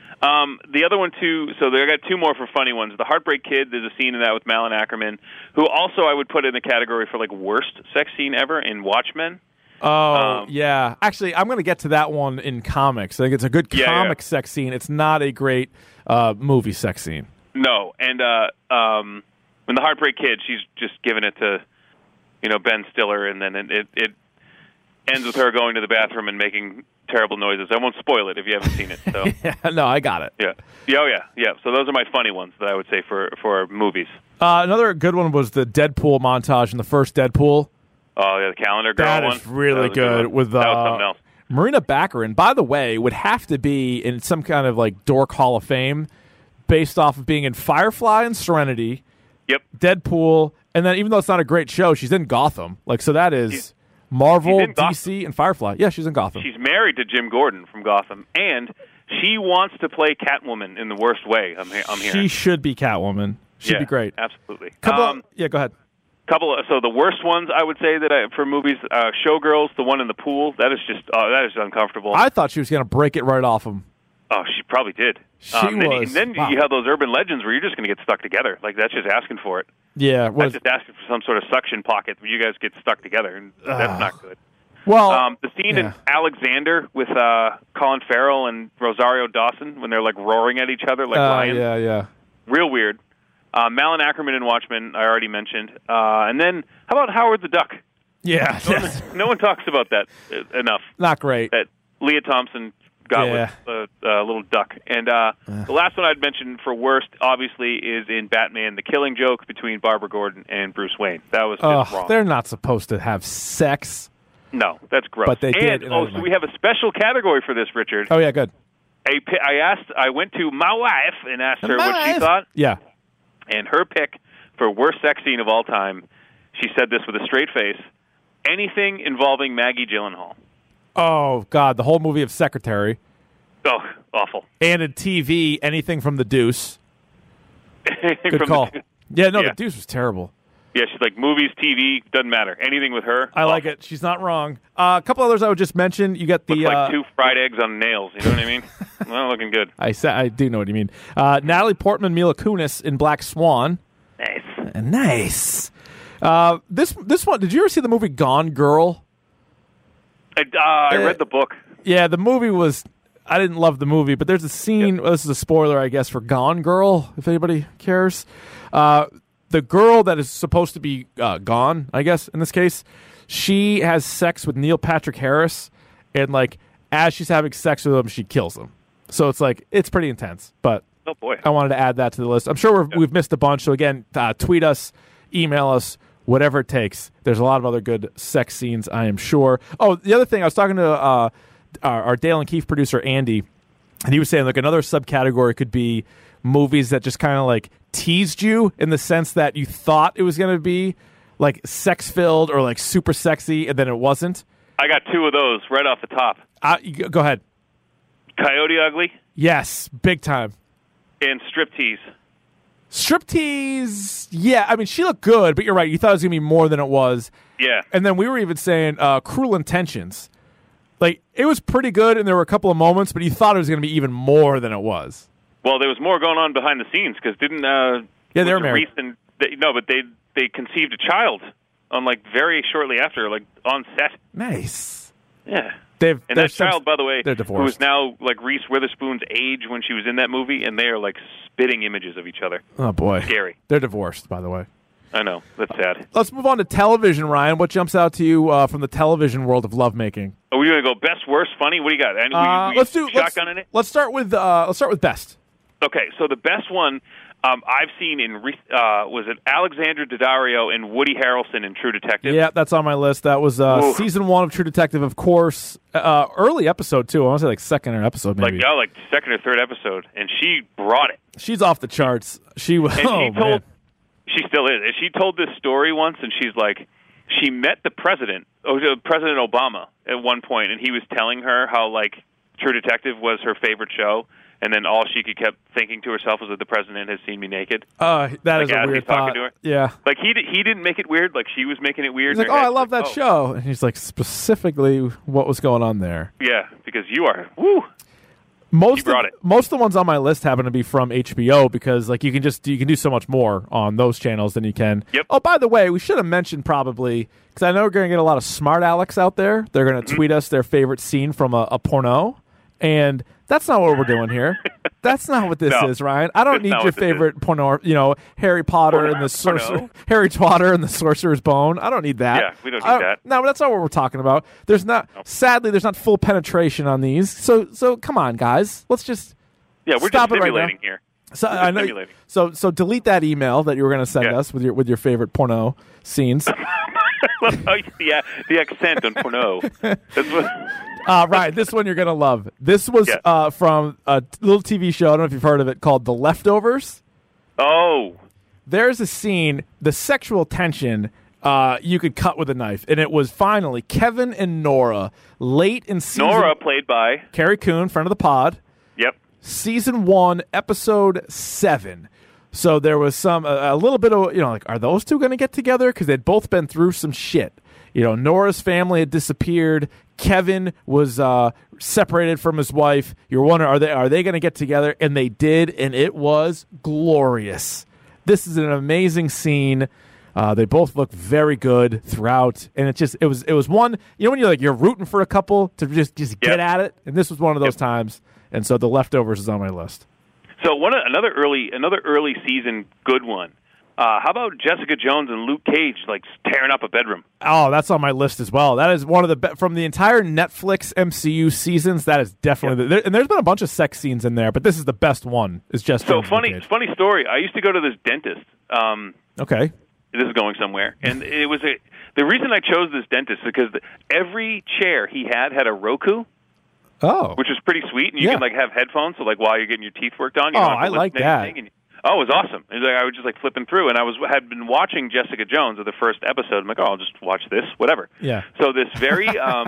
The other one too. So I got two more for funny ones. The Heartbreak Kid. There's a scene in that with Malin Ackerman, who also I would put in the category for like worst sex scene ever in Watchmen. Oh, yeah. Actually, I'm going to get to that one in comics. I think it's a good comic sex scene. It's not a great movie sex scene. No, and when the Heartbreak Kid, she's just giving it to, Ben Stiller, and then it ends with her going to the bathroom and making terrible noises. I won't spoil it if you haven't seen it. So. No, I got it. Yeah. So those are my funny ones that I would say for movies. Another good one was the Deadpool montage in the first Deadpool. Oh, yeah, the calendar girl one. That is really good. With that was something else. Marina Baccarin, by the way, would have to be in some kind of like dork Hall of Fame based off of being in Firefly and Serenity. Yep. Deadpool, and then even though it's not a great show, she's in Gotham. So that is Marvel, DC, and Firefly. Yeah, she's in Gotham. She's married to Jim Gordon from Gotham, and she wants to play Catwoman in the worst way. I'm hearing. She should be Catwoman. She'd be great. Absolutely. Go ahead. So the worst ones I would say that for movies, Showgirls, the one in the pool, that is uncomfortable. I thought she was going to break it right off him. Oh, she probably did. And then you have those urban legends where you're just going to get stuck together. Like, that's just asking for it. Yeah. That's just asking for some sort of suction pocket where you guys get stuck together, and that's not good. Well, the scene in Alexander with Colin Farrell and Rosario Dawson when they're, like, roaring at each other like lions. Yeah. Real weird. Malin Ackerman in Watchmen, I already mentioned. And then, how about Howard the Duck? Yeah. No one talks about that enough. Not great. That Leah Thompson got with a little duck. And the last one I'd mention for worst, obviously, is in Batman, the killing joke between Barbara Gordon and Bruce Wayne. That was just wrong. They're not supposed to have sex. No, that's gross. But they did. So we have a special category for this, Richard. Oh, yeah, good. I went to my wife and asked her what she thought. Yeah. And her pick for worst sex scene of all time, she said this with a straight face, anything involving Maggie Gyllenhaal. Oh, God, the whole movie of Secretary. Oh, awful. And in TV, anything from The Deuce. Good call. The Deuce was terrible. Yeah, she's like, movies, TV, doesn't matter. Anything with her. I like it. She's not wrong. A couple others I would just mention. You got the... Looks like two fried eggs on nails. You know what I mean? Well, looking good. I do know what you mean. Natalie Portman, Mila Kunis in Black Swan. Nice. This one, did you ever see the movie Gone Girl? I read the book. Yeah, the movie was... I didn't love the movie, but there's a scene... Well, this is a spoiler, I guess, for Gone Girl, if anybody cares. The girl that is supposed to be gone, I guess, in this case, she has sex with Neil Patrick Harris, and, like, as she's having sex with him, she kills him. So it's, like, it's pretty intense, but oh boy, I wanted to add that to the list. I'm sure we've missed a bunch, so, again, tweet us, email us, whatever it takes. There's a lot of other good sex scenes, I am sure. Oh, the other thing, I was talking to our Dale and Keefe producer, Andy, and he was saying, like, another subcategory could be movies that just kind of, like, teased you in the sense that you thought it was going to be like sex filled or like super sexy, and then it wasn't. I got two of those right off the top. Go ahead. Coyote Ugly. Yes, big time. And Striptease. Striptease. Yeah, I mean, she looked good, but you're right. You thought it was going to be more than it was. Yeah. And then we were even saying Cruel Intentions. Like, it was pretty good, and there were a couple of moments, but you thought it was going to be even more than it was. Well, there was more going on behind the scenes because didn't they were married. But they conceived a child on very shortly after, on set. Nice. Yeah. That child, by the way, who is now Reese Witherspoon's age when she was in that movie, and they are spitting images of each other. Oh boy, scary. They're divorced, by the way. I know, that's sad. Let's move on to television, Ryan. What jumps out to you from the television world of lovemaking? Are we going to go best, worst, funny? What do you got? Shotgun in it. Let's start with best. Okay, so the best one I've seen was it Alexandra Daddario and Woody Harrelson in True Detective? Yeah, that's on my list. That was season 1 of True Detective, of course. Early episode too. I want to say second episode, maybe. Second or third episode, and she brought it. She's off the charts. She was. She still is. And she told this story once, and she's like, she met President Obama at one point, and he was telling her how True Detective was her favorite show. And then all she kept thinking to herself was that the president has seen me naked. That is a weird thought. To her. Yeah. He didn't make it weird. She was making it weird. He's I love that show. And he's specifically what was going on there. Yeah, because you are, woo. Most of the ones on my list happen to be from HBO because you can do so much more on those channels than you can. Yep. Oh, by the way, we should have mentioned probably, because I know we're going to get a lot of smart Alex out there. They're going to tweet us their favorite scene from a porno. And that's not what we're doing here. That's not what this is, Ryan. I don't need your favorite porno, Harry Potter and the Sorcerer's Bone. I don't need that. Yeah, we don't need that. No, but that's not what we're talking about. Sadly, there's not full penetration on these. So come on, guys. Let's just we're stop just it right now. Here. So I know. So delete that email that you were going to send us with your favorite porno scenes. The accent on porno. That's what. Right, this one you're going to love. This was from a little TV show, I don't know if you've heard of it, called The Leftovers. Oh. There's a scene, the sexual tension you could cut with a knife, and it was finally Kevin and Nora late in season. Nora played by Carrie Coon, friend of the pod. Yep. Season 1, episode 7. So there was a little bit of, are those two going to get together? Because they'd both been through some shit. Nora's family had disappeared. Kevin was separated from his wife. You're wondering, are they going to get together? And they did, and it was glorious. This is an amazing scene. They both look very good throughout, and it was one. When you're rooting for a couple to just get at it, and this was one of those times. And so The Leftovers is on my list. So another early season good one. How about Jessica Jones and Luke Cage tearing up a bedroom? Oh, that's on my list as well. That is one of the from the entire Netflix MCU seasons. That is definitely and there's been a bunch of sex scenes in there, but this is the best one. Is just so funny story. I used to go to this dentist. Okay, this is going somewhere, and it was the reason I chose this dentist is because every chair he had a Roku. Oh, which is pretty sweet, and you can have headphones, so while you're getting your teeth worked on. You don't have to I like that. Oh, it was awesome. It was I was just flipping through, and I had been watching Jessica Jones of the first episode. I'm I'll just watch this, whatever. Yeah. So this very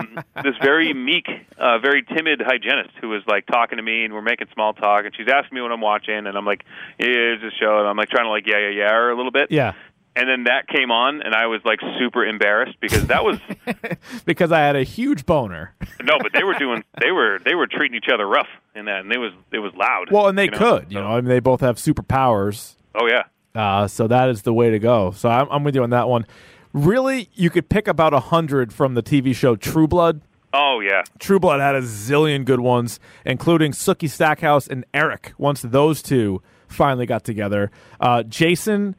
meek, very timid hygienist who was talking to me, and we're making small talk, and she's asking me what I'm watching, and I'm yeah, it's a show, and I'm trying to yeah her a little bit. Yeah. And then that came on, and I was super embarrassed because that was because I had a huge boner. No, but they were treating each other rough in that, and it was loud. Well, and they could, they both have superpowers. Oh yeah. So that is the way to go. So I'm with you on that one. Really, you could pick about 100 from the TV show True Blood. Oh yeah. True Blood had a zillion good ones, including Sookie Stackhouse and Eric. Once those two finally got together, Jason,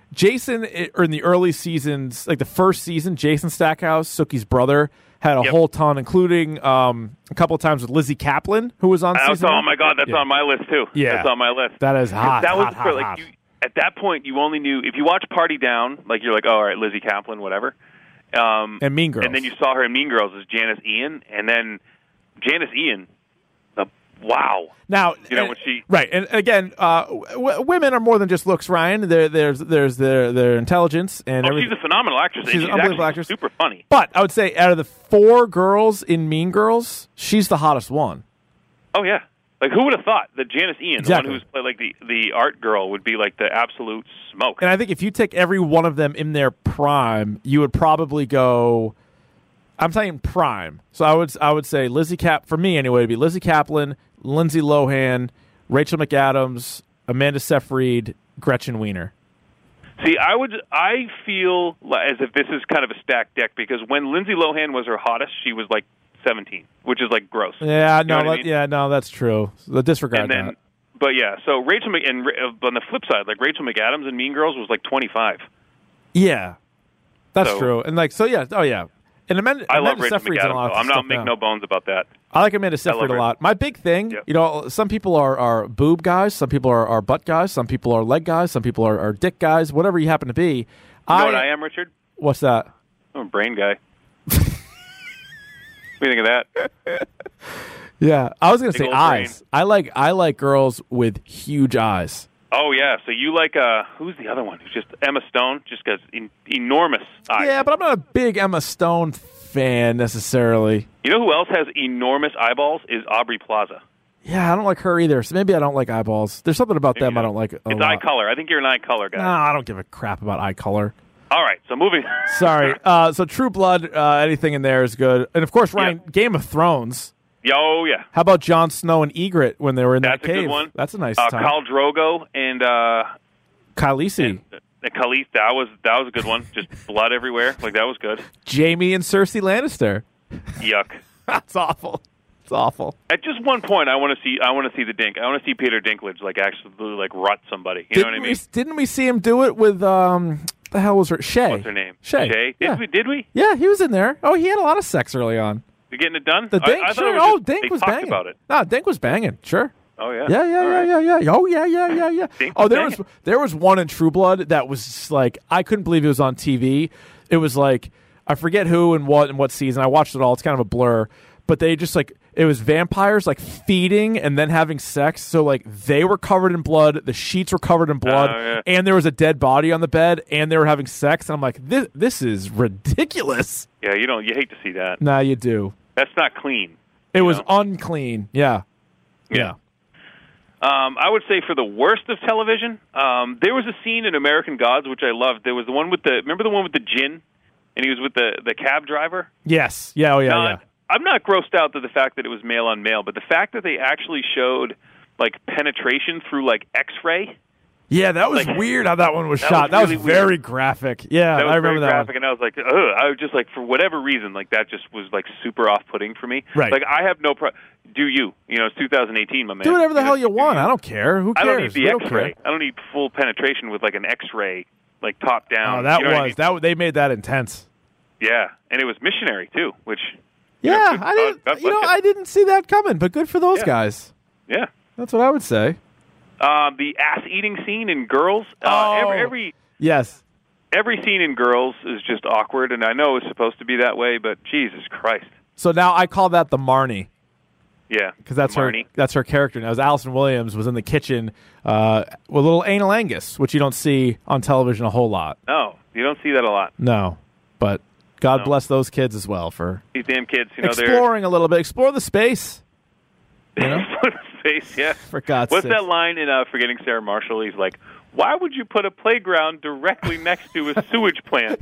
in the early seasons, the first season, Jason Stackhouse, Sookie's brother, had a whole ton, including a couple of times with Lizzie Kaplan, who was on season 1. Oh, my God, that's on my list, too. Yeah. That's on my list. That is hot. That was hot. At that point, you only knew, if you watch Party Down, you're oh, all right, Lizzie Kaplan, whatever. And Mean Girls. And then you saw her in Mean Girls as Janice Ian, and then Janice Ian, wow. Now, when she right, and again, women are more than just looks, Ryan. There's their intelligence and everything. She's a phenomenal actress. She's an unbelievable actress. Super funny. But I would say out of the 4 girls in Mean Girls, she's the hottest one. Oh yeah, who would have thought that Janice Ian, exactly. the one who's played the art girl, would be the absolute smoke? And I think if you take every one of them in their prime, you would probably go. I'm saying prime. So I would say for me anyway, it'd be Lizzie Kaplan, Lindsay Lohan, Rachel McAdams, Amanda Seyfried, Gretchen Wiener. See, I feel as if this is kind of a stacked deck because when Lindsay Lohan was her hottest, she was like 17, which is like gross. Yeah, you know no, I mean? That's true. So disregard that. But yeah, so on the flip side, like Rachel McAdams in Mean Girls was like 25. Yeah, that's true. And like, so yeah, And I love Rachel McAdams. I'm not making no bones about that. I like Amanda Seyfried a lot. My big thing, some people are boob guys, some people are butt guys, some people are leg guys, some people are dick guys, whatever you happen to be. You know what I am, Richard? What's that? I'm a brain guy. What do you think of that? Yeah, I was going to say eyes. Brain. I like girls with huge eyes. Oh, yeah. So you like, who's the other one? Who's just Emma Stone? Just got enormous eyes. Yeah, but I'm not a big Emma Stone fan necessarily. You know who else has enormous eyeballs? Is Aubrey Plaza. Yeah, I don't like her either. So maybe I don't like eyeballs. There's something about them I don't like. It's eye color. I think you're an eye color guy. No, I don't give a crap about eye color. All right, so moving. Sorry. So True Blood, anything in there is good. And of course, Ryan, Game of Thrones. Oh, yeah. How about Jon Snow and Ygritte when they were in that cave? That's a good one. That's a nice time. Khal Drogo and Khaleesi. Khaleesi, that was a good one. Just blood everywhere. Like, that was good. Jaime and Cersei Lannister. Yuck. That's awful. It's awful. At just one point, I want to see the Dink. I want to see Peter Dinklage actually rut somebody. You know what I mean? Didn't we see him do it with the hell was her Shay? What's her name? Shay. Did we? Yeah, he was in there. Oh, he had a lot of sex early on. You getting it done? The Dink, I sure. Oh, Dink was banging. About it. No, Dink was banging. Sure. Oh yeah. Yeah. Oh yeah. Oh, there was one in True Blood that was just like I couldn't believe it was on TV. It was like I forget who and what season. I watched it all. It's kind of a blur. But they just like it was vampires like feeding and then having sex. So like they were covered in blood, the sheets were covered in blood, and there was a dead body on the bed, and they were having sex. And I'm like, this is ridiculous. Yeah, you hate to see that. Nah, you do. That's not clean. It was unclean. Yeah. I would say for the worst of television, there was a scene in American Gods which I loved. There was the one with remember the one with the gin, and he was with the cab driver. Yes. Yeah. Oh yeah. Yeah. I'm not grossed out to the fact that it was male on male, but the fact that they actually showed like penetration through like X-ray. Yeah, that was weird how that one was shot. That was very graphic. Yeah, I remember that graphic, and I was like, ugh. I was just like, for whatever reason, like that just was like super off-putting for me. Right. Like I have no problem. Do you? You know, it's 2018, my man. Do whatever the hell you want. I don't care. Who cares? I don't need the X-ray. I don't need full penetration with like an X-ray, like top down. Oh, that they made that intense. Yeah, and it was missionary too, which. Yeah, I didn't see that coming, but good for those guys. Yeah, that's what I would say. The ass-eating scene in Girls. Every scene in Girls is just awkward, and I know it's supposed to be that way, but Jesus Christ. So now I call that the Marnie. Yeah, because that's her character. Now, as Allison Williams was in the kitchen with a little anal Angus, which you don't see on television a whole lot. No, you don't see that a lot. No, but God bless those kids as well for these damn kids. Exploring a little bit, explore the space. You know? Space, yeah. For God's sake. What's sakes. that line in Forgetting Sarah Marshall? He's like, "Why would you put a playground directly next to a sewage plant?"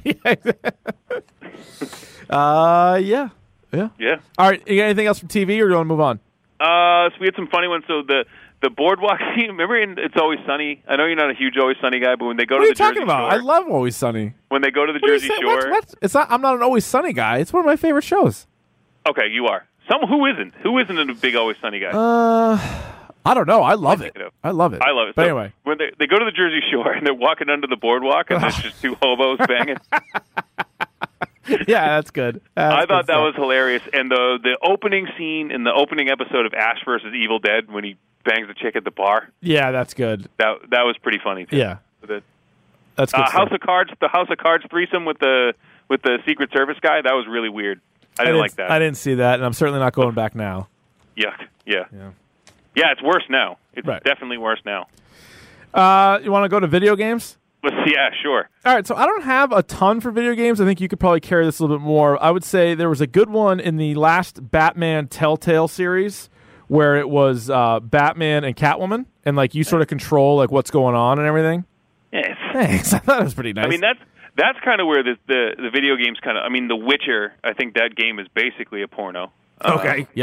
Yeah. All right, you got anything else from TV, or do you want to move on? So we had some funny ones. So the boardwalk scene. Remember in It's Always Sunny? I know you're not a huge Always Sunny guy, but when they go to the Jersey Shore, what are you talking about? I love Always Sunny. When they go to the Jersey Shore, what? It's not. I'm not an Always Sunny guy. It's one of my favorite shows. Okay, you are. Who isn't? Who isn't a big Always Sunny guy? I don't know. I love it. I love it. But so anyway, when they go to the Jersey Shore and they're walking under the boardwalk and there's just two hobos banging. Yeah, that's good. I thought that was hilarious. And the opening scene in the opening episode of Ash vs. Evil Dead when he bangs the chick at the bar. Yeah, that's good. That was pretty funny too. Yeah, that's good. House of Cards, the House of Cards threesome with the Secret Service guy. That was really weird. I didn't like that. I didn't see that, and I'm certainly not going back now. Yuck. Yeah, it's worse now. It's definitely worse now. You want to go to video games? Yeah, sure. All right, so I don't have a ton for video games. I think you could probably carry this a little bit more. I would say there was a good one in the last Batman Telltale series where it was Batman and Catwoman, and like you sort of control like what's going on and everything. Yes. Thanks. I thought it was pretty nice. I mean, that's kind of where the video games kind of. I mean, The Witcher. I think that game is basically a porno. Okay. Yep.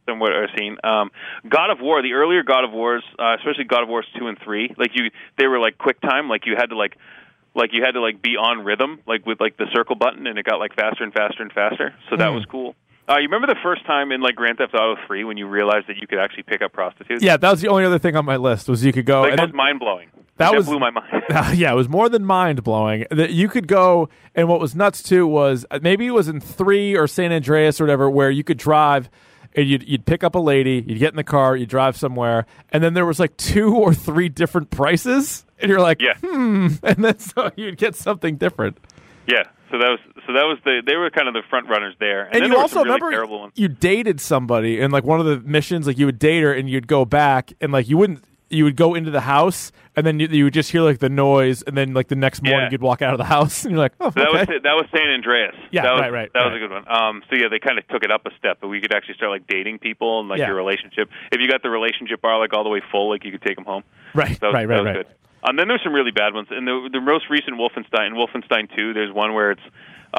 than what I've seen. God of War, the earlier God of Wars, especially God of Wars 2 and 3, they were like quick time, you had to be on rhythm, with the circle button, and it got faster and faster and faster. So that was cool. You remember the first time in Grand Theft Auto 3 when you realized that you could actually pick up prostitutes? Yeah, that was the only other thing on my list was you could go. That was mind blowing. That blew my mind. Yeah, it was more than mind blowing. That you could go, and what was nuts too was maybe it was in 3 or San Andreas or whatever, where you could drive. And you'd pick up a lady, you'd get in the car, you'd drive somewhere, and then there was 2 or 3 different prices, and you're like, and then so you'd get something different. Yeah, so that was they were kind of the front runners there. And then you also really remember terrible ones. You dated somebody, and one of the missions, you would date her, and you'd go back, and you would go into the house, and then you would just hear the noise, and then the next morning you'd walk out of the house, and you're like, oh, so okay. That was San Andreas. Yeah, right. That was a good one. So yeah, they kind of took it up a step, but we could actually start dating people and your relationship. If you got the relationship bar all the way full, you could take them home. Right, that was right. Good. And then there's some really bad ones. In the most recent Wolfenstein 2, there's one where it's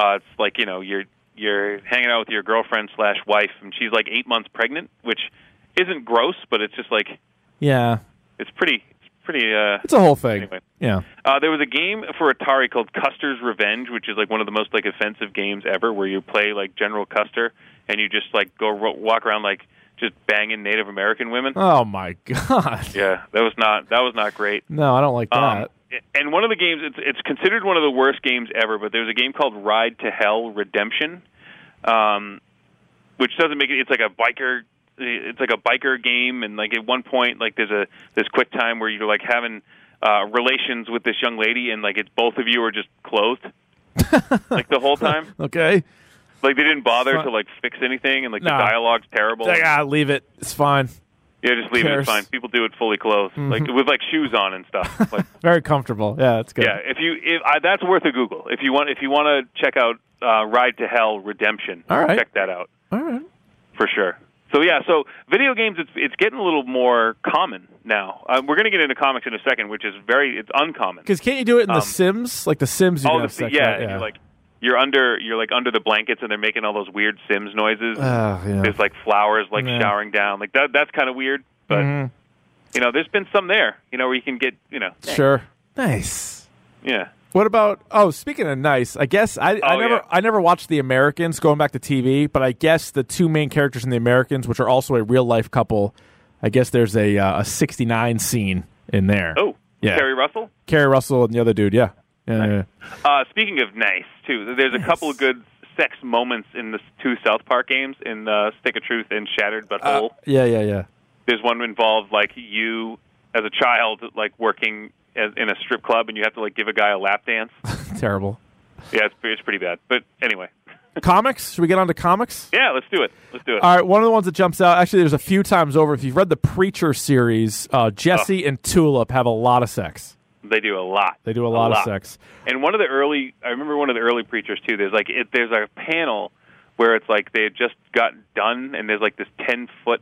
you're hanging out with your girlfriend / wife, and she's 8 months pregnant, which isn't gross, but it's just yeah, it's pretty. It's a whole thing. Anyway. Yeah. There was a game for Atari called Custer's Revenge, which is one of the most offensive games ever, where you play General Custer, and you just walk around just banging Native American women. Oh my god. Yeah, that was not great. No, I don't like that. And one of the games, it's considered one of the worst games ever, but there's a game called Ride to Hell Redemption, which doesn't make it. It's a biker. It's a biker game, and at one point, there's this quick time where you're having relations with this young lady, and it's both of you are just clothed, the whole time. Okay. They didn't bother to fix anything, and the dialogue's terrible. Leave it. It's fine. Yeah, just leave it. It's fine. People do it fully clothed, with shoes on and stuff. Very comfortable. Yeah, that's good. Yeah, that's worth a Google. If you want to check out Ride to Hell Redemption, all right, check that out. All right, for sure. So video games, it's getting a little more common now. We're going to get into comics in a second, which is it's uncommon. Because can't you do it in The Sims? The Sims, you you're under the blankets, and they're making all those weird Sims noises. There's flowers showering down. That's kind of weird, but there's been some there. Where you can get Sure. Nice. Yeah. What about? Oh, speaking of nice, I guess I never watched The Americans going back to TV, but I guess the 2 main characters in The Americans, which are also a real life couple, I guess there's a 69 scene in there. Oh, yeah. Kerry Russell and the other dude. Yeah. Nice. Speaking of nice too, there's a couple of good sex moments in the 2 South Park games, in Stick of Truth and Shattered But Whole. Yeah. There's one involved you as a child working in a strip club, and you have to give a guy a lap dance. Terrible. Yeah, it's pretty bad. But anyway. Comics? Should we get on to comics? Yeah, let's do it. All right, one of the ones that jumps out, actually there's a few times over, if you've read the Preacher series, Jesse and Tulip have a lot of sex. They do a lot. They do a lot of sex. And I remember one of the early Preachers too, there's there's a panel where it's they had just gotten done, and there's this 10-foot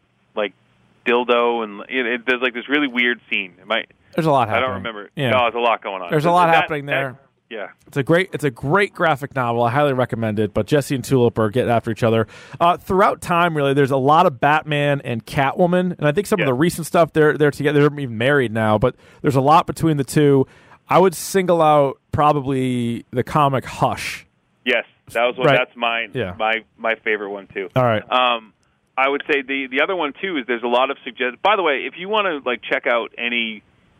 dildo, and there's this really weird scene. There's a lot happening. I don't remember. Yeah. No, there's a lot going on. There's a lot happening there. Yeah. It's a great graphic novel. I highly recommend it. But Jesse and Tulip are getting after each other. Throughout time, really, there's a lot of Batman and Catwoman. And I think some of the recent stuff, they're together. They're even married now. But there's a lot between the two. I would single out probably the comic Hush. Yes. That was one. Right. That's mine. Yeah. My favorite one, too. All right. I would say the other one, too, is there's a lot of By the way, if you want to check out any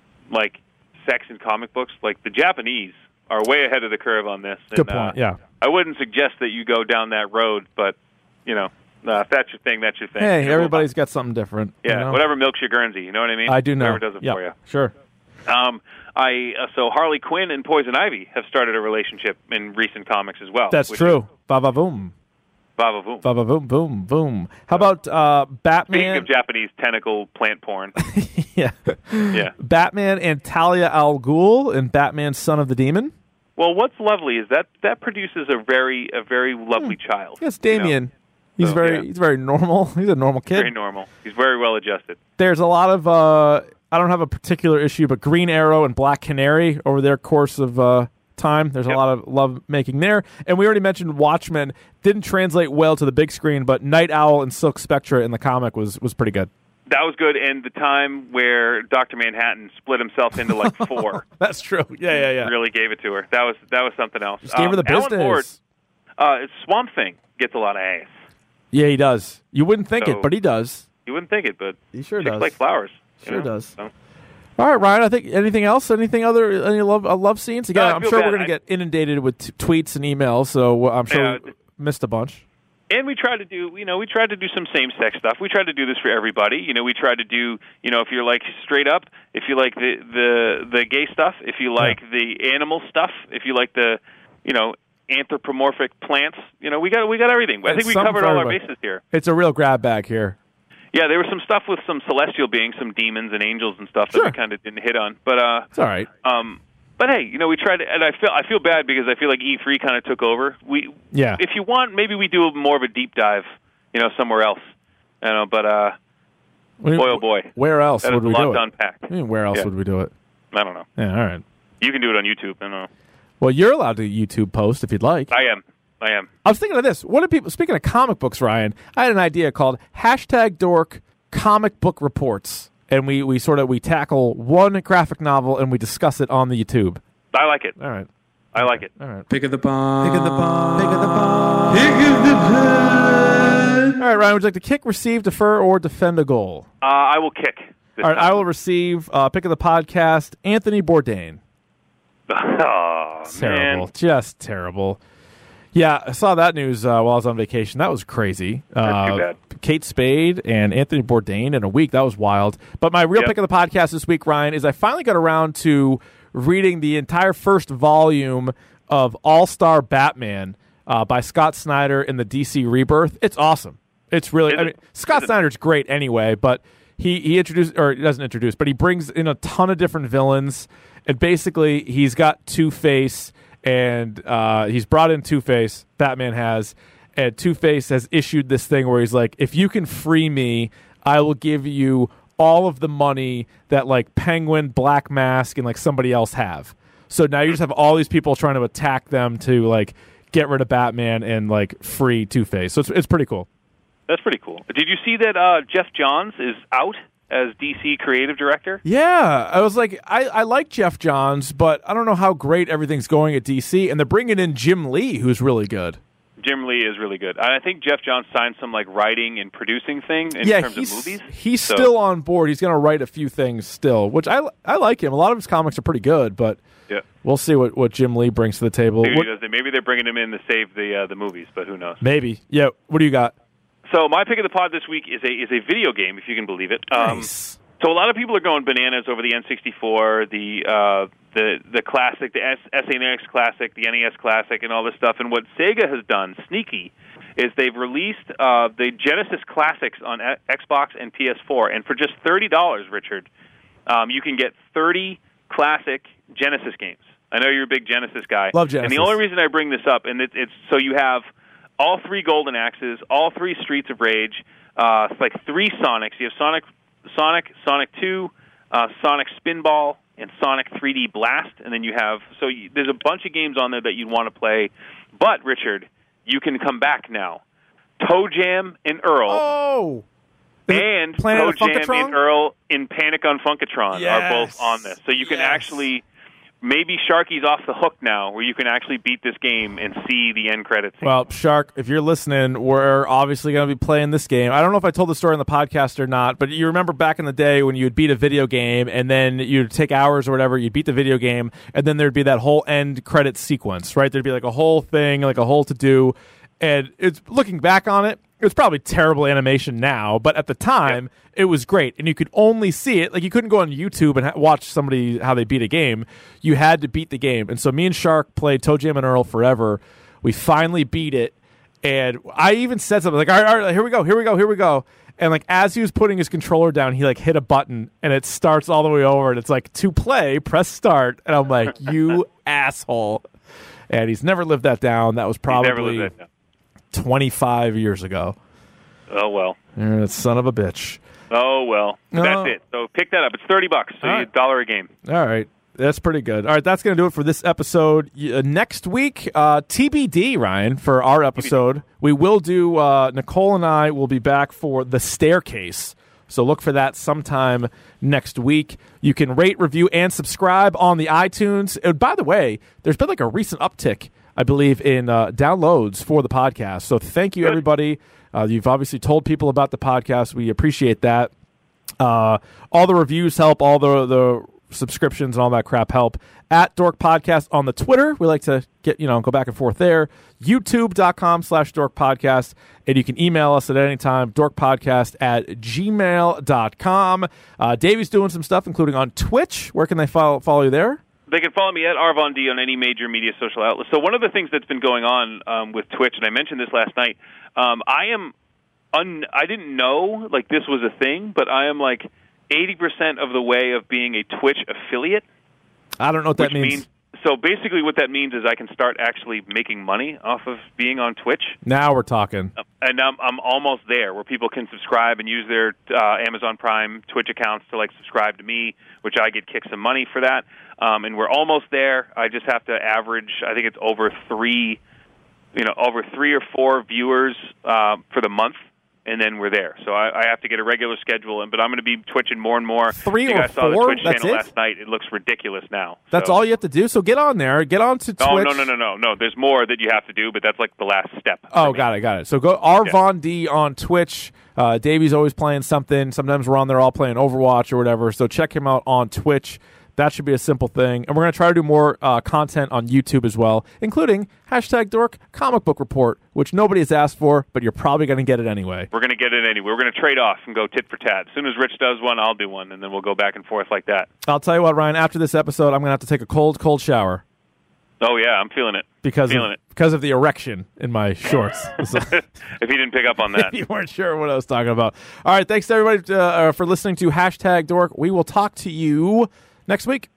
sex in comic books, the Japanese are way ahead of the curve on this. Good point. Yeah, I wouldn't suggest that you go down that road, but if that's your thing, that's your thing. Hey, everybody's got something different. Yeah, whatever milks your Guernsey. You know what I mean? I do know. Whatever does it for you. Sure. So Harley Quinn and Poison Ivy have started a relationship in recent comics as well. That's true. Ba boom. Baba boom. Baba boom, boom, boom. How about Batman? Speaking of Japanese tentacle plant porn. Yeah. Batman and Talia al Ghul in Batman Son of the Demon. Well, what's lovely is that produces a very lovely child. Yes, Damien. He's very normal. He's a normal kid. Very normal. He's very well adjusted. There's a lot of I don't have a particular issue, but Green Arrow and Black Canary over their course of time. There's a lot of love making there. And we already mentioned Watchmen didn't translate well to the big screen, but Night Owl and Silk Spectre in the comic was pretty good. That was good, and the time where Dr. Manhattan split himself into like 4. That's true. Yeah. Really gave it to her. That was something else. Just gave her the business. Alan Moore, Swamp Thing gets a lot of ass. Yeah, he does. You wouldn't think it, but he does. You wouldn't think it, but he sure does. Like flowers. Sure does. So. All right, Ryan. I think anything else? Any love scenes? Again, I'm sure we're going to get inundated with tweets and emails, so I'm sure we missed a bunch. And we tried to do, some same-sex stuff. We tried to do this for everybody. We tried to do, if you're like straight up, if you like the gay stuff, if you like the animal stuff, if you like the, anthropomorphic plants, we got everything. I think we covered all our bases here. It's a real grab bag here. Yeah, there was some stuff with some celestial beings, some demons and angels and stuff that we kind of didn't hit on. But it's all right. But hey, we tried to, and I feel bad because I feel like E3 kind of took over. If you want, maybe we do more of a deep dive, somewhere else. But boy, oh boy, where else would we do it? That is a lot to unpack. I mean, where else would we do it? I don't know. Yeah, all right. You can do it on YouTube. I don't know. Well, you're allowed to YouTube post if you'd like. I am. I was thinking of this. What do people? Speaking of comic books, Ryan, I had an idea called #Dork Comic Book Reports. And we tackle one graphic novel and we discuss it on the YouTube. I like it. All right. I like it. All right. Pick of the pod. Pick of the pod. Pick of the pod. Pick of the pod. All right, Ryan, would you like to kick, receive, defer, or defend a goal? I will kick. All right, I will receive pick of the podcast, Anthony Bourdain. Oh, terrible. Man. Just terrible. Yeah, I saw that news while I was on vacation. That was crazy. That's too bad. Kate Spade and Anthony Bourdain in a week. That was wild. But my real pick of the podcast this week, Ryan, is I finally got around to reading the entire first volume of All-Star Batman by Scott Snyder in the DC Rebirth. It's awesome. It's really Scott Snyder's great anyway, but he introduced, or he doesn't introduce, but he brings in a ton of different villains, and basically he's got Two-Face, and he's brought in Two-Face, Batman has, and Two-Face has issued this thing where he's like, if you can free me, I will give you all of the money that like Penguin, Black Mask, and like somebody else have. So now you just have all these people trying to attack them to like get rid of Batman and like free Two-Face. So it's pretty cool. That's pretty cool. Did you see that Jeff Johns is out as DC creative director? Yeah, I was like, I like Jeff Johns, but I don't know how great everything's going at DC, and they're bringing in Jim Lee, who's really good. Jim Lee is really good. I think Jeff Johns signed some like writing and producing thing in terms of movies. He's still on board. He's going to write a few things still, which I like him. A lot of his comics are pretty good, but we'll see what Jim Lee brings to the table. Maybe they're bringing him in to save the movies, but who knows? Maybe. Yeah. What do you got? So my pick of the pod this week is a video game, if you can believe it. Nice. So a lot of people are going bananas over the N64, the classic, the SNES Classic, the NES Classic, and all this stuff. And what Sega has done, sneaky, is they've released the Genesis Classics on Xbox and PS4. And for just $30, Richard, you can get 30 classic Genesis games. I know you're a big Genesis guy. Love Genesis. And the only reason I bring this up, and it's so you have all 3 Golden Axes, all 3 Streets of Rage, it's like 3 Sonics. You have Sonic 2, Sonic Spinball, and Sonic 3D Blast, and then you have there's a bunch of games on there that you'd want to play. But Richard, you can come back now. Toe Jam and Earl, and Toe Jam and Earl in Panic on Funkatron are both on this, so you can actually. Maybe Sharky's off the hook now, where you can actually beat this game and see the end credits. Well, Shark, if you're listening, we're obviously going to be playing this game. I don't know if I told the story on the podcast or not, but you remember back in the day when you'd beat a video game, and then you'd take hours or whatever, you'd beat the video game, and then there'd be that whole end credits sequence, right? There'd be like a whole thing, like a whole to-do, and it's looking back on it, it was probably terrible animation now, but at the time, it was great. And you could only see it. Like, you couldn't go on YouTube and watch somebody how they beat a game. You had to beat the game. And so me and Shark played Toe Jam and Earl forever. We finally beat it. And I even said something like, all right, here we go. And, like, as he was putting his controller down, he, like, hit a button, and it starts all the way over. And it's like, to play, press start. And I'm like, you asshole. And he's never lived that down. That was probably 25 years ago. Oh, well. Son of a bitch. Oh, well. That's it. So pick that up. It's $30, so $1 a game. All right. That's pretty good. All right, that's going to do it for this episode. Next week, TBD, Ryan, for our episode. TBD. We will do, Nicole and I will be back for The Staircase. So look for that sometime next week. You can rate, review, and subscribe on the iTunes. And by the way, there's been like a recent uptick, I believe, in downloads for the podcast. So thank you, everybody. You've obviously told people about the podcast. We appreciate that. All the reviews help. All the subscriptions and all that crap help. At Dork Podcast on the Twitter. We like to get, go back and forth there. YouTube.com/Dork Podcast. And you can email us at any time, dorkpodcast@gmail.com. Davey's doing some stuff, including on Twitch. Where can they follow you there? They can follow me at Arvon D on any major media social outlet. So one of the things that's been going on with Twitch, and I mentioned this last night, I didn't know like this was a thing, but I am like 80% of the way of being a Twitch affiliate. I don't know what that means. So basically what that means is I can start actually making money off of being on Twitch. Now we're talking. And I'm almost there, where people can subscribe and use their Amazon Prime Twitch accounts to subscribe to me, which I kick some money for that. And we're almost there. I just have to average, I think it's over three or four viewers for the month. And then we're there. So I have to get a regular schedule, but I'm going to be twitching more and more. 3 or 4? Saw the Twitch channel last night. It looks ridiculous now. That's all you have to do? So get on there. Get on to Twitch. No. There's more that you have to do, but that's like the last step. Oh, got it. So go Arvon D on Twitch. Davey's always playing something. Sometimes we're on there all playing Overwatch or whatever. So check him out on Twitch. That should be a simple thing. And we're going to try to do more content on YouTube as well, including #Dork Comic Book Report, which nobody has asked for, but you're probably going to get it anyway. We're going to get it anyway. We're going to trade off and go tit for tat. As soon as Rich does one, I'll do one, and then we'll go back and forth like that. I'll tell you what, Ryan, after this episode, I'm going to have to take a cold shower. Oh, yeah, I'm feeling it. Because of the erection in my shorts. So, if you didn't pick up on that. You weren't sure what I was talking about. All right, thanks, everybody, for listening to #Dork. We will talk to you next week.